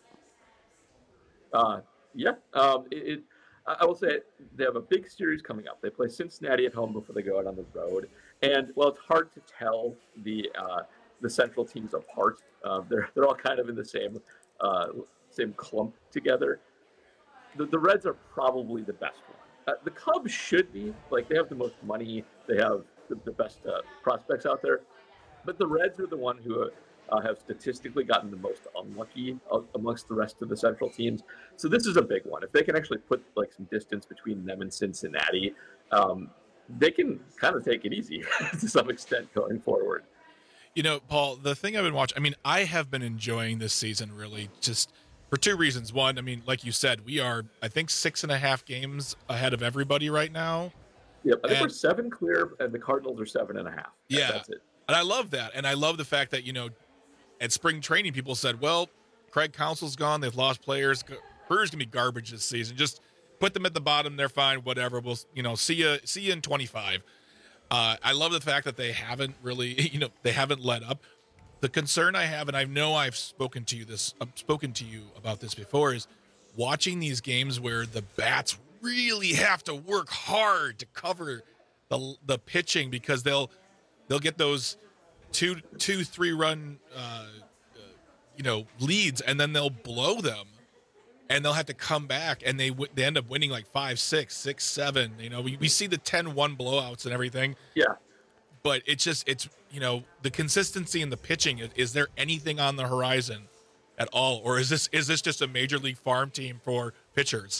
Uh, yeah. Um, it, it, I will say they have a big series coming up. They play Cincinnati at home before they go out on the road. And, well, it's hard to tell the uh, the Central teams apart. Uh, they're they're all kind of in the same uh, same clump together. The, the Reds are probably the best one. Uh, the Cubs should be. Like, they have the most money. They have the, the best uh, prospects out there. But the Reds are the one who uh, have statistically gotten the most unlucky uh, amongst the rest of the Central teams. So this is a big one. If they can actually put, like, some distance between them and Cincinnati, um, they can kind of take it easy to some extent going forward. You know, Paul, the thing I've been watching, I mean, I have been enjoying this season really just for two reasons. One, I mean, like you said, we are, I think, six and a half games ahead of everybody right now. Yep, I think and, we're seven clear, and the Cardinals are seven and a half. Yeah, that's it. And I love that. And I love the fact that, you know, at spring training, people said, well, Craig Counsell's gone. They've lost players. Brewers going to be garbage this season. Just put them at the bottom. They're fine. Whatever. We'll, you know, see you, see you in twenty-five. Uh, I love the fact that they haven't really, you know, they haven't let up. The concern I have, and I know I've spoken to you this, I've spoken to you about this before, is watching these games where the bats really have to work hard to cover the the pitching, because they'll they'll get those two two three run uh, uh, you know leads, and then they'll blow them and they'll have to come back, and they w- they end up winning like five, six, six, seven. You know, we, we see the ten one blowouts and everything. Yeah. But it's just, it's, you know, the consistency in the pitching. Is, is there anything on the horizon at all? Or is this is this just a major league farm team for pitchers?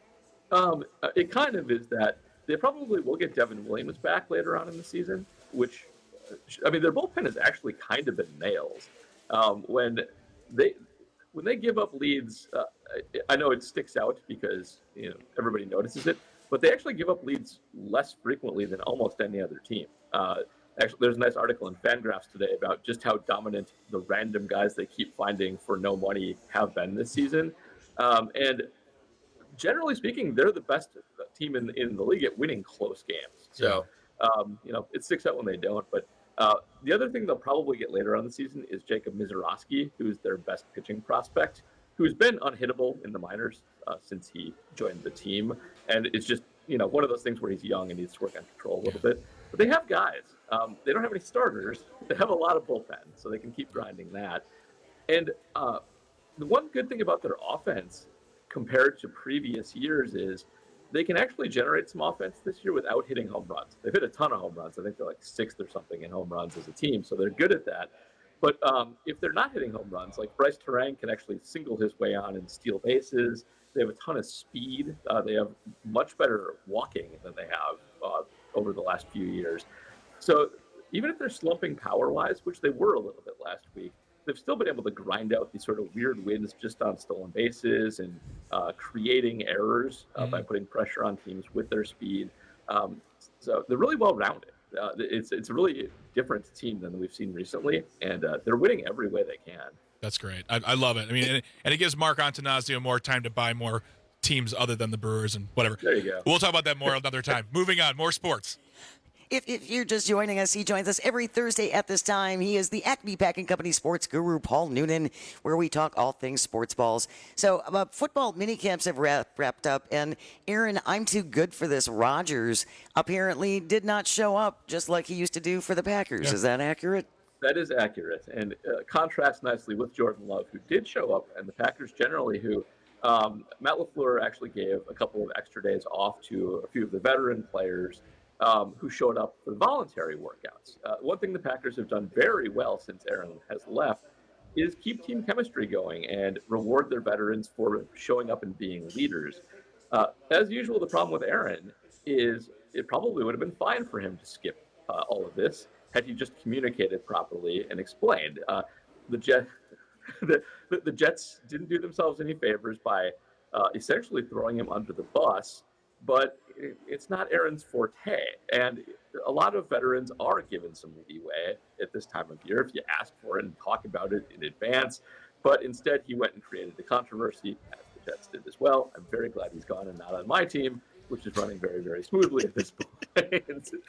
Um, it kind of is that. They probably will get Devin Williams back later on in the season, which, I mean, their bullpen has actually kind of been nails. Um, when they when they give up leads, uh, I know it sticks out because, you know, everybody notices it, but they actually give up leads less frequently than almost any other team. Uh, actually, there's a nice article in Fangraphs today about just how dominant the random guys they keep finding for no money have been this season. Um, and generally speaking, they're the best team in, in the league at winning close games. So, um, you know, it sticks out when they don't. But uh, the other thing they'll probably get later on the season is Jacob Mizorowski, who's their best pitching prospect, who's been unhittable in the minors uh, since he joined the team. And it's just, you know, one of those things where he's young and needs to work on control a little bit. But they have guys. Um, they don't have any starters. They have a lot of bullpen, so they can keep grinding that. And uh, the one good thing about their offense compared to previous years is they can actually generate some offense this year without hitting home runs. They've hit a ton of home runs. I think they're like sixth or something in home runs as a team, so they're good at that. But um, if they're not hitting home runs, like Bryce Terang can actually single his way on and steal bases. They have a ton of speed. Uh, they have much better walking than they have uh, over the last few years. So even if they're slumping power-wise, which they were a little bit last week, they've still been able to grind out these sort of weird wins just on stolen bases and uh, creating errors uh, mm-hmm. by putting pressure on teams with their speed. Um, so they're really well-rounded. Uh, it's it's a really different team than we've seen recently, and uh, they're winning every way they can. That's great. I, I love it. I mean, and it, and it gives Mark Antanasio more time to buy more teams other than the Brewers and whatever. There you go. We'll talk about that more another time. Moving on, more sports. If, if you're just joining us, he joins us every Thursday at this time. He is the Acme Packing Company sports guru, Paul Noonan, where we talk all things sports balls. So uh, football mini camps have wrap, wrapped up, and Aaron, I'm too good for this. Rodgers apparently did not show up just like he used to do for the Packers. Yeah. Is that accurate? That is accurate, and uh, contrasts nicely with Jordan Love, who did show up, and the Packers generally, who um, Matt LaFleur actually gave a couple of extra days off to a few of the veteran players Um, who showed up for voluntary workouts. Uh, one thing the Packers have done very well since Aaron has left is keep team chemistry going and reward their veterans for showing up and being leaders. Uh, as usual, the problem with Aaron is it probably would have been fine for him to skip uh, all of this had he just communicated properly and explained. Uh, the, Jet, the, the Jets didn't do themselves any favors by uh, essentially throwing him under the bus, but it's not Aaron's forte. And a lot of veterans are given some leeway at this time of year if you ask for it and talk about it in advance. But instead, he went and created the controversy, as the Jets did as well. I'm very glad he's gone and not on my team, which is running very, very smoothly at this point.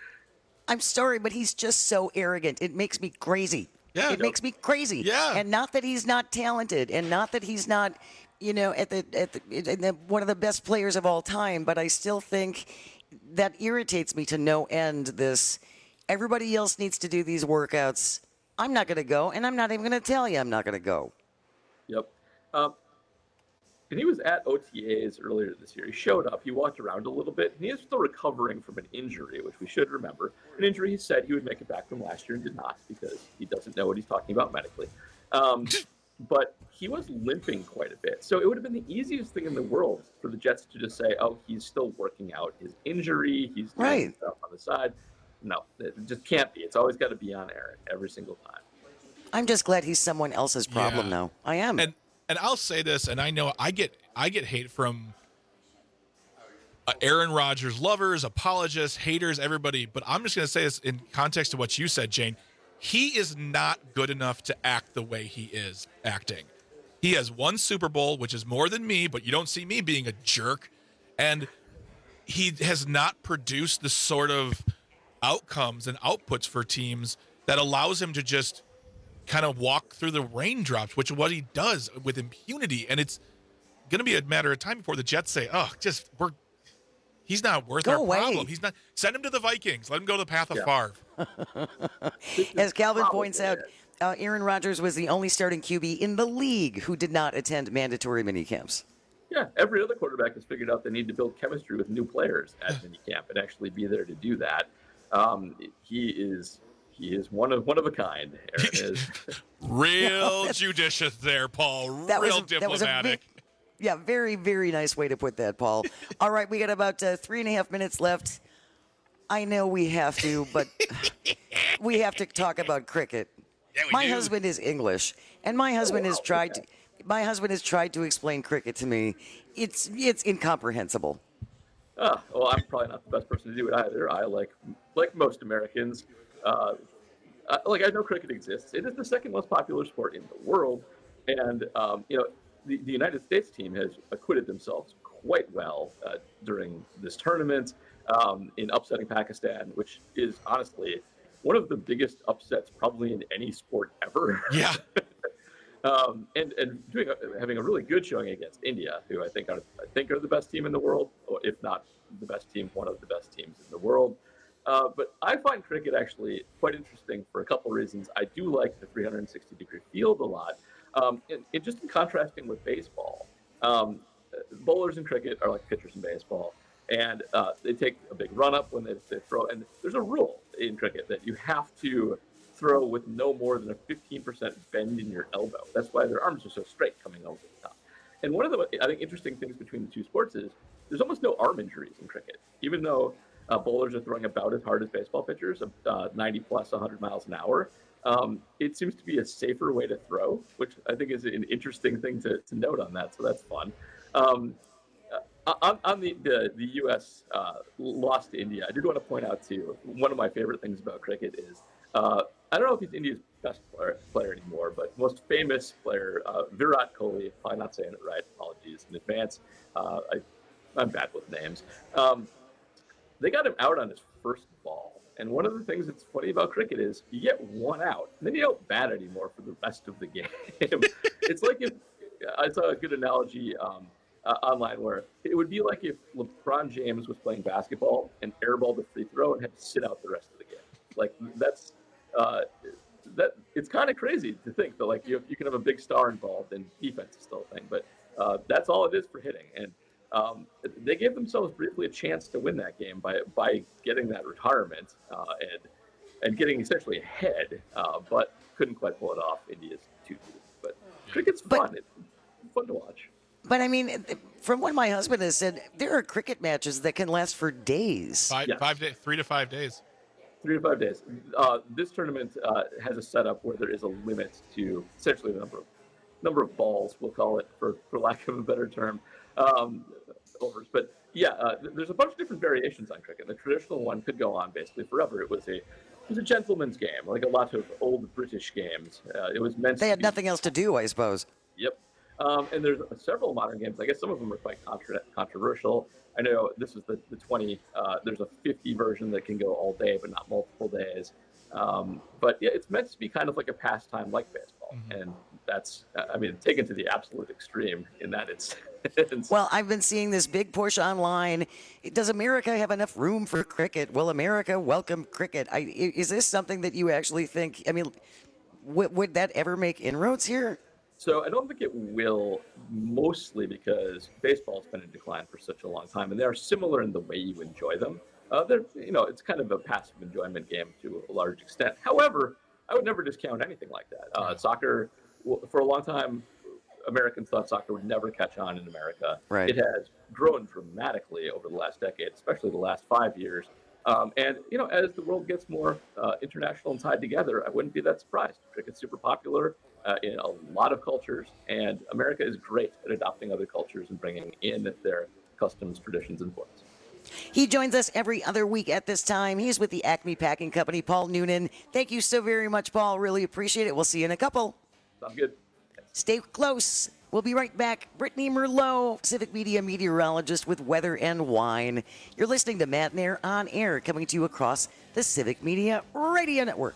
I'm sorry, but he's just so arrogant. It makes me crazy. Yeah, it no. makes me crazy. Yeah. And not that he's not talented, and not that he's not, you know, at the at the, at the one of the best players of all time, but I still think that irritates me to no end. This, everybody else needs to do these workouts. I'm not going to go, and I'm not even going to tell you I'm not going to go. Yep. Um, and he was at O T As earlier this year. He showed up. He walked around a little bit. And he is still recovering from an injury, which we should remember. An injury he said he would make it back from last year and did not, because he doesn't know what he's talking about medically. Um, but he was limping quite a bit. So it would have been the easiest thing in the world for the Jets to just say, oh, he's still working out his injury. He's doing right. stuff on the side. No, it just can't be. It's always got to be on Aaron every single time. I'm just glad he's someone else's problem Yeah. now. I am. And and I'll say this, and I know I get I get hate from uh, Aaron Rodgers lovers, apologists, haters, everybody. But I'm just going to say this in context to what you said, Jane. He is not good enough to act the way he is acting. He has one Super Bowl, which is more than me, but you don't see me being a jerk. And he has not produced the sort of outcomes and outputs for teams that allows him to just kind of walk through the raindrops, which is what he does with impunity. And it's going to be a matter of time before the Jets say, oh, just we're he's not worth Go our away. problem. He's not. Send him to the Vikings. Let him go the path of Yeah. Favre. As Calvin Probably points out, uh, Aaron Rodgers was the only starting Q B in the league who did not attend mandatory minicamps. Yeah, every other quarterback has figured out they need to build chemistry with new players at minicamp and actually be there to do that. Um, he is he is one of one of a kind. Aaron is real judicious there, Paul. That real was a, that was a diplomatic. ve- yeah, very, very nice way to put that, Paul. All right, we got about uh, three and a half minutes left. I know we have to, but we have to talk about cricket. Yeah, we my do. husband is English, and my husband has tried. To, my husband has tried to explain cricket to me. It's it's incomprehensible. Uh, well, I'm probably not the best person to do it either. I like like most Americans. Uh, I, like I know cricket exists. It is the second most popular sport in the world, and um, you know the, the United States team has acquitted themselves quite well uh, during this tournament um, in upsetting Pakistan, which is honestly one of the biggest upsets probably in any sport ever. Yeah. um, and and doing a, having a really good showing against India, who I think are I think are the best team in the world, or if not the best team, one of the best teams in the world. Uh, but I find cricket actually quite interesting for a couple of reasons. I do like the three hundred sixty degree field a lot. Um, and, and just in contrasting with baseball, um, bowlers in cricket are like pitchers in baseball. And uh, they take a big run up when they, they throw. And there's a rule in cricket that you have to throw with no more than a fifteen percent bend in your elbow. That's why their arms are so straight coming over the top. And one of the, I think, interesting things between the two sports is there's almost no arm injuries in cricket, even though uh, bowlers are throwing about as hard as baseball pitchers, uh, ninety plus, one hundred miles an hour. Um, it seems to be a safer way to throw, which I think is an interesting thing to, to note on that. So that's fun. Um, uh, on, on the, the, the U S uh, loss to India, I did want to point out, too, one of my favorite things about cricket is, uh, I don't know if he's India's best player, player anymore, but most famous player, uh, Virat Kohli, probably not saying it right, apologies in advance. Uh, I, I'm bad with names. Um, they got him out on his first ball. And one of the things that's funny about cricket is you get one out, and then you don't bat anymore for the rest of the game. It's like if I saw a good analogy um, uh, online where it would be like if LeBron James was playing basketball and airballed a free throw and had to sit out the rest of the game. Like that's uh, that. It's kind of crazy to think that like you you can have a big star involved and defense is still a thing, but uh, that's all it is for hitting. And Um, they gave themselves briefly a chance to win that game by by getting that retirement uh, and and getting essentially ahead, uh, but couldn't quite pull it off. India's two two. But cricket's fun. But, it's fun to watch. But I mean, from what my husband has said, there are cricket matches that can last for days. Five, Yeah. five days, three to five days. Three to five days. Uh, this tournament uh, has a setup where there is a limit to essentially the number of number of balls, we'll call it, for, for lack of a better term, um, overs. But yeah, uh, there's a bunch of different variations on cricket. The traditional one could go on basically forever. It was a it was a gentleman's game, like a lot of old British games. Uh, it was meant. They to had be, nothing else to do, I suppose. Yep. Um, and there's several modern games. I guess some of them are quite contra- controversial. I know this is the, the twenty. Uh, there's a fifty version that can go all day, but not multiple days. Um, but yeah, it's meant to be kind of like a pastime like baseball. Mm-hmm. And that's, I mean, taken to the absolute extreme in that it's. it's Well, I've been seeing this big push online. Does America have enough room for cricket? Will America welcome cricket? I, is this something that you actually think, I mean, w- would that ever make inroads here? So I don't think it will, mostly because baseball's been in decline for such a long time, and they are similar in the way you enjoy them. Uh, they're, you know, it's kind of a passive enjoyment game to a large extent. However, I would never discount anything like that. Uh, soccer, for a long time, Americans thought soccer would never catch on in America. Right. It has grown dramatically over the last decade, especially the last five years. Um, and, you know, as the world gets more uh, international and tied together, I wouldn't be that surprised. Cricket's super popular uh, in a lot of cultures, and America is great at adopting other cultures and bringing in their customs, traditions, and forms. He joins us every other week at this time. He's with the Acme Packing Company, Paul Noonan. Thank you so very much, Paul. Really appreciate it. We'll see you in a couple. Sounds good. Stay close. We'll be right back. Brittany Merlot, Civic Media meteorologist with Weather and Wine. You're listening to Matt Nair on Air, coming to you across the Civic Media Radio Network.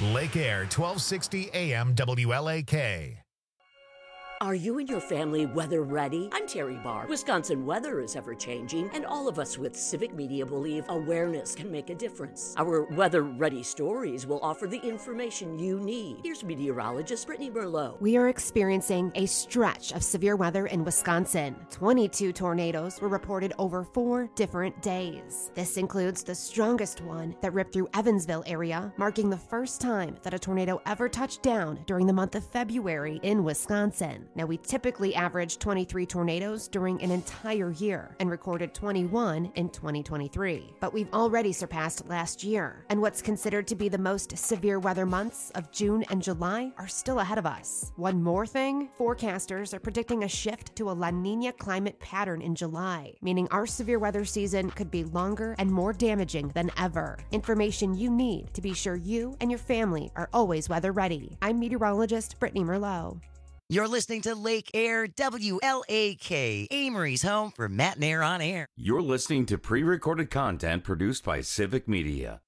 Lake Air, twelve sixty A M W L A K. Are you and your family weather ready? I'm Terry Barr. Wisconsin weather is ever changing, and all of us with Civic Media believe awareness can make a difference. Our weather ready stories will offer the information you need. Here's meteorologist Brittany Merlot. We are experiencing a stretch of severe weather in Wisconsin. twenty-two tornadoes were reported over four different days. This includes the strongest one that ripped through Evansville area, marking the first time that a tornado ever touched down during the month of February in Wisconsin. Now, we typically average twenty-three tornadoes during an entire year and recorded twenty-one in twenty twenty-three. But we've already surpassed last year, and what's considered to be the most severe weather months of June and July are still ahead of us. One more thing, forecasters are predicting a shift to a La Nina climate pattern in July, meaning our severe weather season could be longer and more damaging than ever. Information you need to be sure you and your family are always weather ready. I'm meteorologist Brittany Merlot. You're listening to Lake Air W L A K, Amory's home for Matt Nair on Air. You're listening to pre-recorded content produced by Civic Media.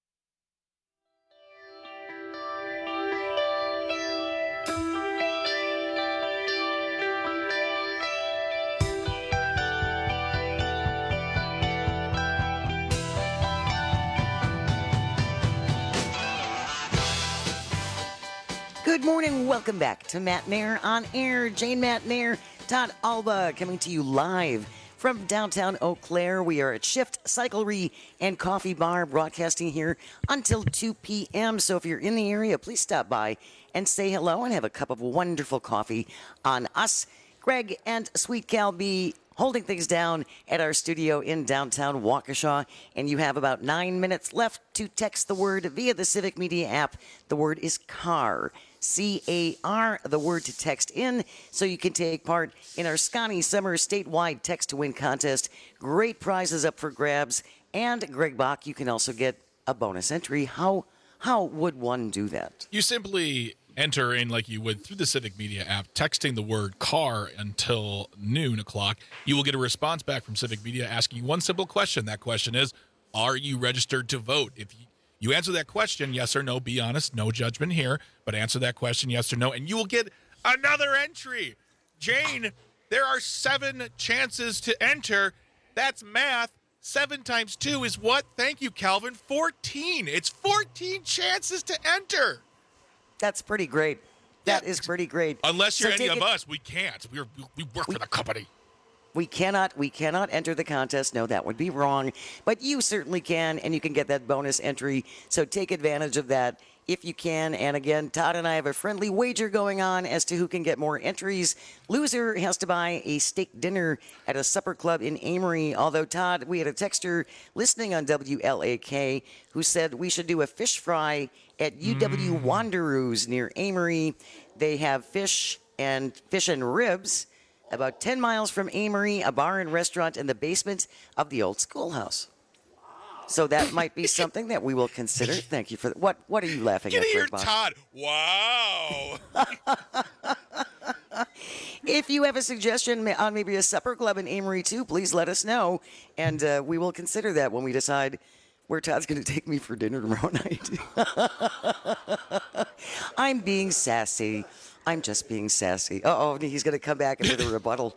Good morning. Welcome back to Matt Nair on Air. Jane Matt Nair, Todd Alba coming to you live from downtown Eau Claire. We are at Shift, Cyclery, and Coffee Bar broadcasting here until two p.m. So if you're in the area, please stop by and say hello and have a cup of wonderful coffee on us. Greg and Sweet Cal be holding things down at our studio in downtown Waukesha, and you have about nine minutes left to text the word via the Civic Media app. The word is CAR, C A R, the word to text in, so you can take part in our Scotty Summer statewide text to win contest. Great prizes up for grabs, and Greg Bach, you can also get a bonus entry. How how would one do that? You simply enter in like you would through the Civic Media app, texting the word car until noon o'clock. You will get a response back from Civic Media asking you one simple question. That question is, are you registered to vote? If you, you answer that question, yes or no, be honest, no judgment here, but answer that question, yes or no, and you will get another entry. Jane, there are seven chances to enter. That's math. Seven times two is what? Thank you, Calvin. fourteen. It's fourteen chances to enter. That's pretty great. That yeah. is pretty great. Unless you're so any of it, us, we can't. We're, we work we, for the company. We cannot. We cannot enter the contest. No, that would be wrong. But you certainly can, and you can get that bonus entry. So take advantage of that if you can. And again, Todd and I have a friendly wager going on as to who can get more entries. Loser has to buy a steak dinner at a supper club in Amory. Although, Todd, we had a texter listening on W L A K who said we should do a fish fry at U W mm. Wanderoos near Amory. They have fish and fish and ribs about ten miles from Amory, a bar and restaurant in the basement of the old schoolhouse. So that might be something that we will consider. Thank you for that. What What are you laughing Get at, here, Greg Todd. Wow. If you have a suggestion on maybe a supper club in Amory, too, please let us know. And uh, we will consider that when we decide where Todd's going to take me for dinner tomorrow night. I'm being sassy. I'm just being sassy. Uh-oh, he's going to come back with a rebuttal.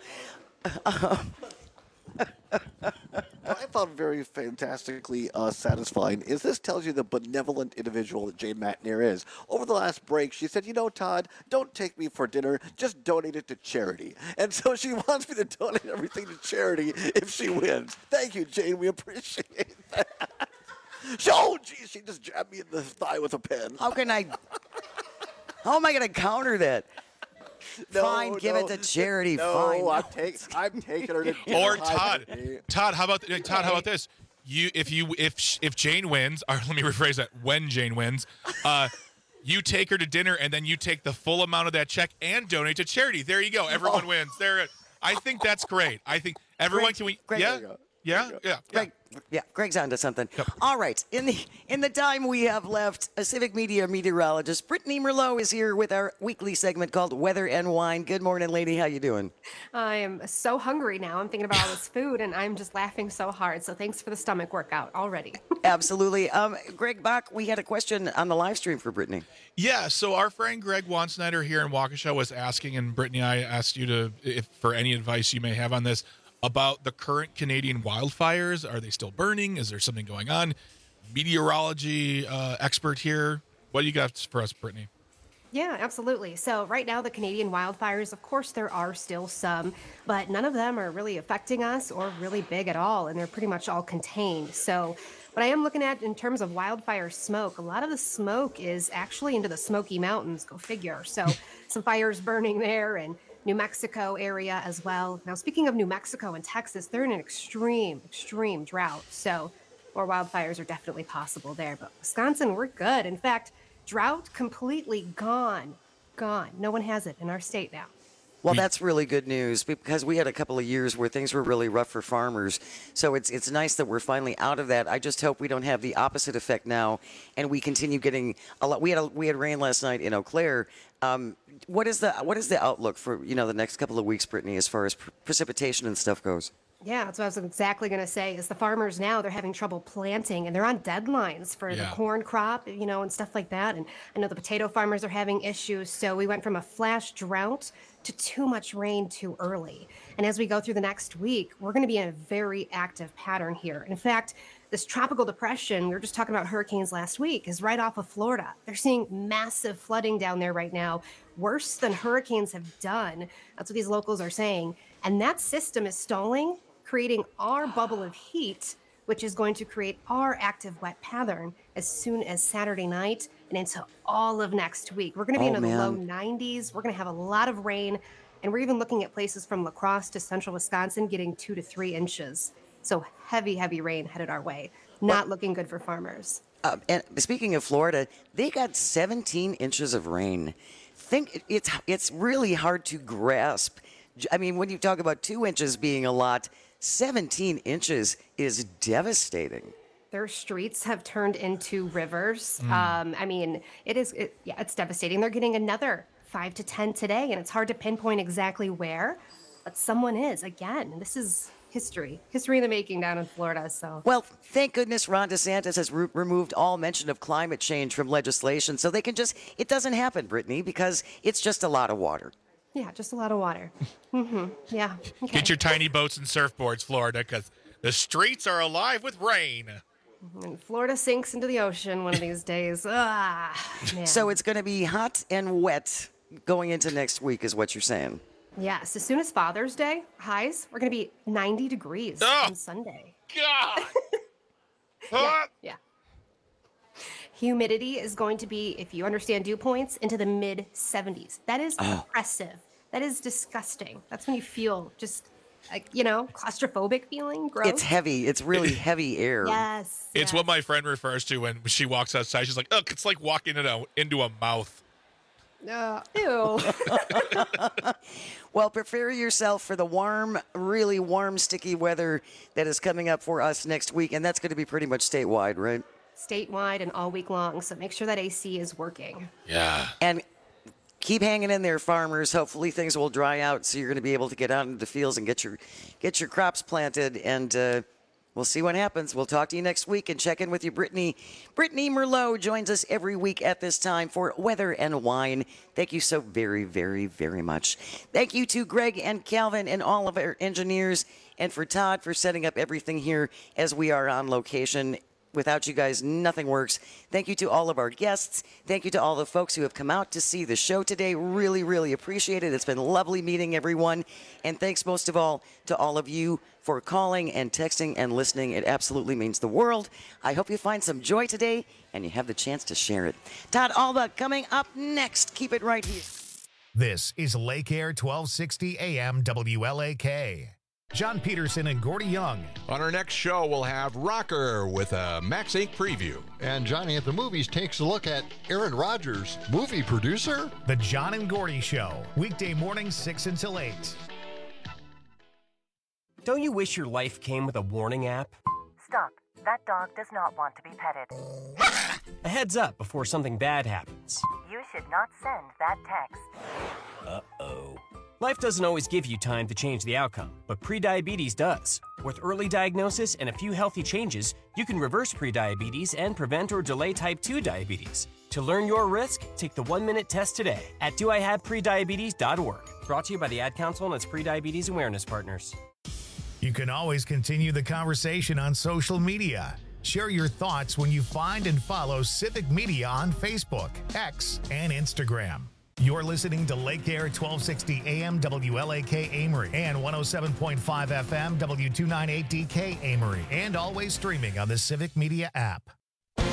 What I found very fantastically uh, satisfying is this tells you the benevolent individual that Jane Matt Nair is. Over the last break, she said, you know, Todd, don't take me for dinner, just donate it to charity. And so she wants me to donate everything to charity if she wins. Thank you, Jane. We appreciate that. Oh, geez, she just jabbed me in the thigh with a pen. How can I, how am I going to counter that? No, Fine, give no, it to charity. No, Fine. I'm, take, I'm taking her to dinner. Or Todd, Todd, how about Todd? How about this? You, if you, if if Jane wins, or let me rephrase that: when Jane wins, uh, you take her to dinner, and then you take the full amount of that check and donate to charity. There you go. Everyone oh. wins. There. I think that's great. I think everyone Greg, can we. Greg, yeah, yeah, yeah, Greg, Yeah, Greg's onto something. Yep. All right. In the in the time we have left, a Civic Media meteorologist, Brittany Merlot, is here with our weekly segment called Weather and Wine. Good morning, lady. How you doing? I am so hungry now. I'm thinking about all this food, and I'm just laughing so hard. So thanks for the stomach workout already. Absolutely. Um, Greg Bach, we had a question on the live stream for Brittany. Yeah, so our friend Greg Wansnyder here in Waukesha was asking, and Brittany, I asked you to, if for any advice you may have on this, about the current Canadian wildfires. Are they still burning? Is there something going on? Meteorology uh, expert here. What do you got for us, Brittany? Yeah, absolutely. So right now, the Canadian wildfires, of course, there are still some, but none of them are really affecting us or really big at all, and they're pretty much all contained. So what I am looking at in terms of wildfire smoke, a lot of the smoke is actually into the Smoky Mountains, go figure. So some fires burning there, and New Mexico area as well. Now, speaking of New Mexico and Texas, they're in an extreme, extreme drought. So more wildfires are definitely possible there. But Wisconsin, we're good. In fact, drought completely gone, gone. No one has it in our state now. Well, that's really good news because we had a couple of years where things were really rough for farmers. So it's it's nice that we're finally out of that. I just hope we don't have the opposite effect now, and we continue getting a lot. We had a, we had rain last night in Eau Claire. Um, what is the what is the outlook for you know the next couple of weeks, Brittany, as far as pre- precipitation and stuff goes? Yeah, that's what I was exactly going to say. Is the farmers now, they're having trouble planting, and they're on deadlines for Yeah. the corn crop, you know, and stuff like that. And I know the potato farmers are having issues. So we went from a flash drought to too much rain too early. And as we go through the next week, we're going to be in a very active pattern here. In fact, this tropical depression, we were just talking about hurricanes last week, is right off of Florida. They're seeing massive flooding down there right now, worse than hurricanes have done. That's what these locals are saying. And that system is stalling, creating our bubble of heat, which is going to create our active wet pattern as soon as Saturday night and into all of next week. We're going to be Oh, in the man. low nineties. We're going to have a lot of rain, and we're even looking at places from La Crosse to central Wisconsin getting two to three inches. So heavy, heavy rain headed our way. Not looking good for farmers. Uh, and speaking of Florida, they got seventeen inches of rain. Think it's it's really hard to grasp. I mean, when you talk about two inches being a lot, seventeen inches is devastating. Their streets have turned into rivers. Mm. Um, I mean, it is, it, yeah, it's devastating. They're getting another five to ten today, and it's hard to pinpoint exactly where, but someone is. Again, this is history, history in the making down in Florida. So, Well, thank goodness Ron DeSantis has re- removed all mention of climate change from legislation, so they can just, it doesn't happen, Brittany, because it's just a lot of water. yeah, just a lot of water. hmm Yeah. Okay. Get your tiny boats and surfboards, Florida, because the streets are alive with rain. And Florida sinks into the ocean one of these days. Ah, man. So it's going to be hot and wet going into next week, is what you're saying. Yes, as soon as Father's Day, highs, we're going to be ninety degrees Oh, on Sunday. God! yeah, yeah. Humidity is going to be, if you understand dew points, into the mid seventies. That is Oh. oppressive. That is disgusting. That's when you feel just, like, you know, claustrophobic feeling. Gross. It's heavy. It's really heavy air. Yes. It's what my friend refers to when she walks outside. She's like, "Ugh, it's like walking in a, into a mouth." Uh, ew. Well, prepare yourself for the warm, really warm, sticky weather that is coming up for us next week, and that's going to be pretty much statewide, right? Statewide and all week long. So make sure that A C is working. Yeah. And keep hanging in there, farmers. Hopefully things will dry out, so you're going to be able to get out into the fields and get your get your crops planted. And uh, we'll see what happens. We'll talk to you next week and check in with you, Brittany. Brittany Merlot joins us every week at this time for Weather and Wine. Thank you so very, very, very much. Thank you to Greg and Calvin and all of our engineers, and for Todd for setting up everything here as we are on location. Without you guys, nothing works. Thank you to all of our guests. Thank you to all the folks who have come out to see the show today. Really, really appreciate it. It's been lovely meeting everyone. And thanks most of all to all of you for calling and texting and listening. It absolutely means the world. I hope you find some joy today and you have the chance to share it. Todd Alba coming up next. Keep it right here. This is Lake Air twelve sixty A M W L A K. John Peterson and Gordy Young. On our next show, we'll have Rocker with a Max Incorporated preview. And Johnny at the Movies takes a look at Aaron Rodgers, movie producer. The John and Gordy Show, weekday mornings six until eight. Don't you wish your life came with a warning app? Stop. That dog does not want to be petted. A heads up before something bad happens. You should not send that text. Uh-oh. Life doesn't always give you time to change the outcome, but prediabetes does. With early diagnosis and a few healthy changes, you can reverse prediabetes and prevent or delay type two diabetes. To learn your risk, take the one-minute test today at do I have prediabetes dot org. Brought to you by the Ad Council and its prediabetes awareness partners. You can always continue the conversation on social media. Share your thoughts when you find and follow Civic Media on Facebook, X, and Instagram. You're listening to Lake Air twelve sixty A M W L A K Amory and one oh seven point five F M W two ninety-eight D K Amory, and always streaming on the Civic Media app.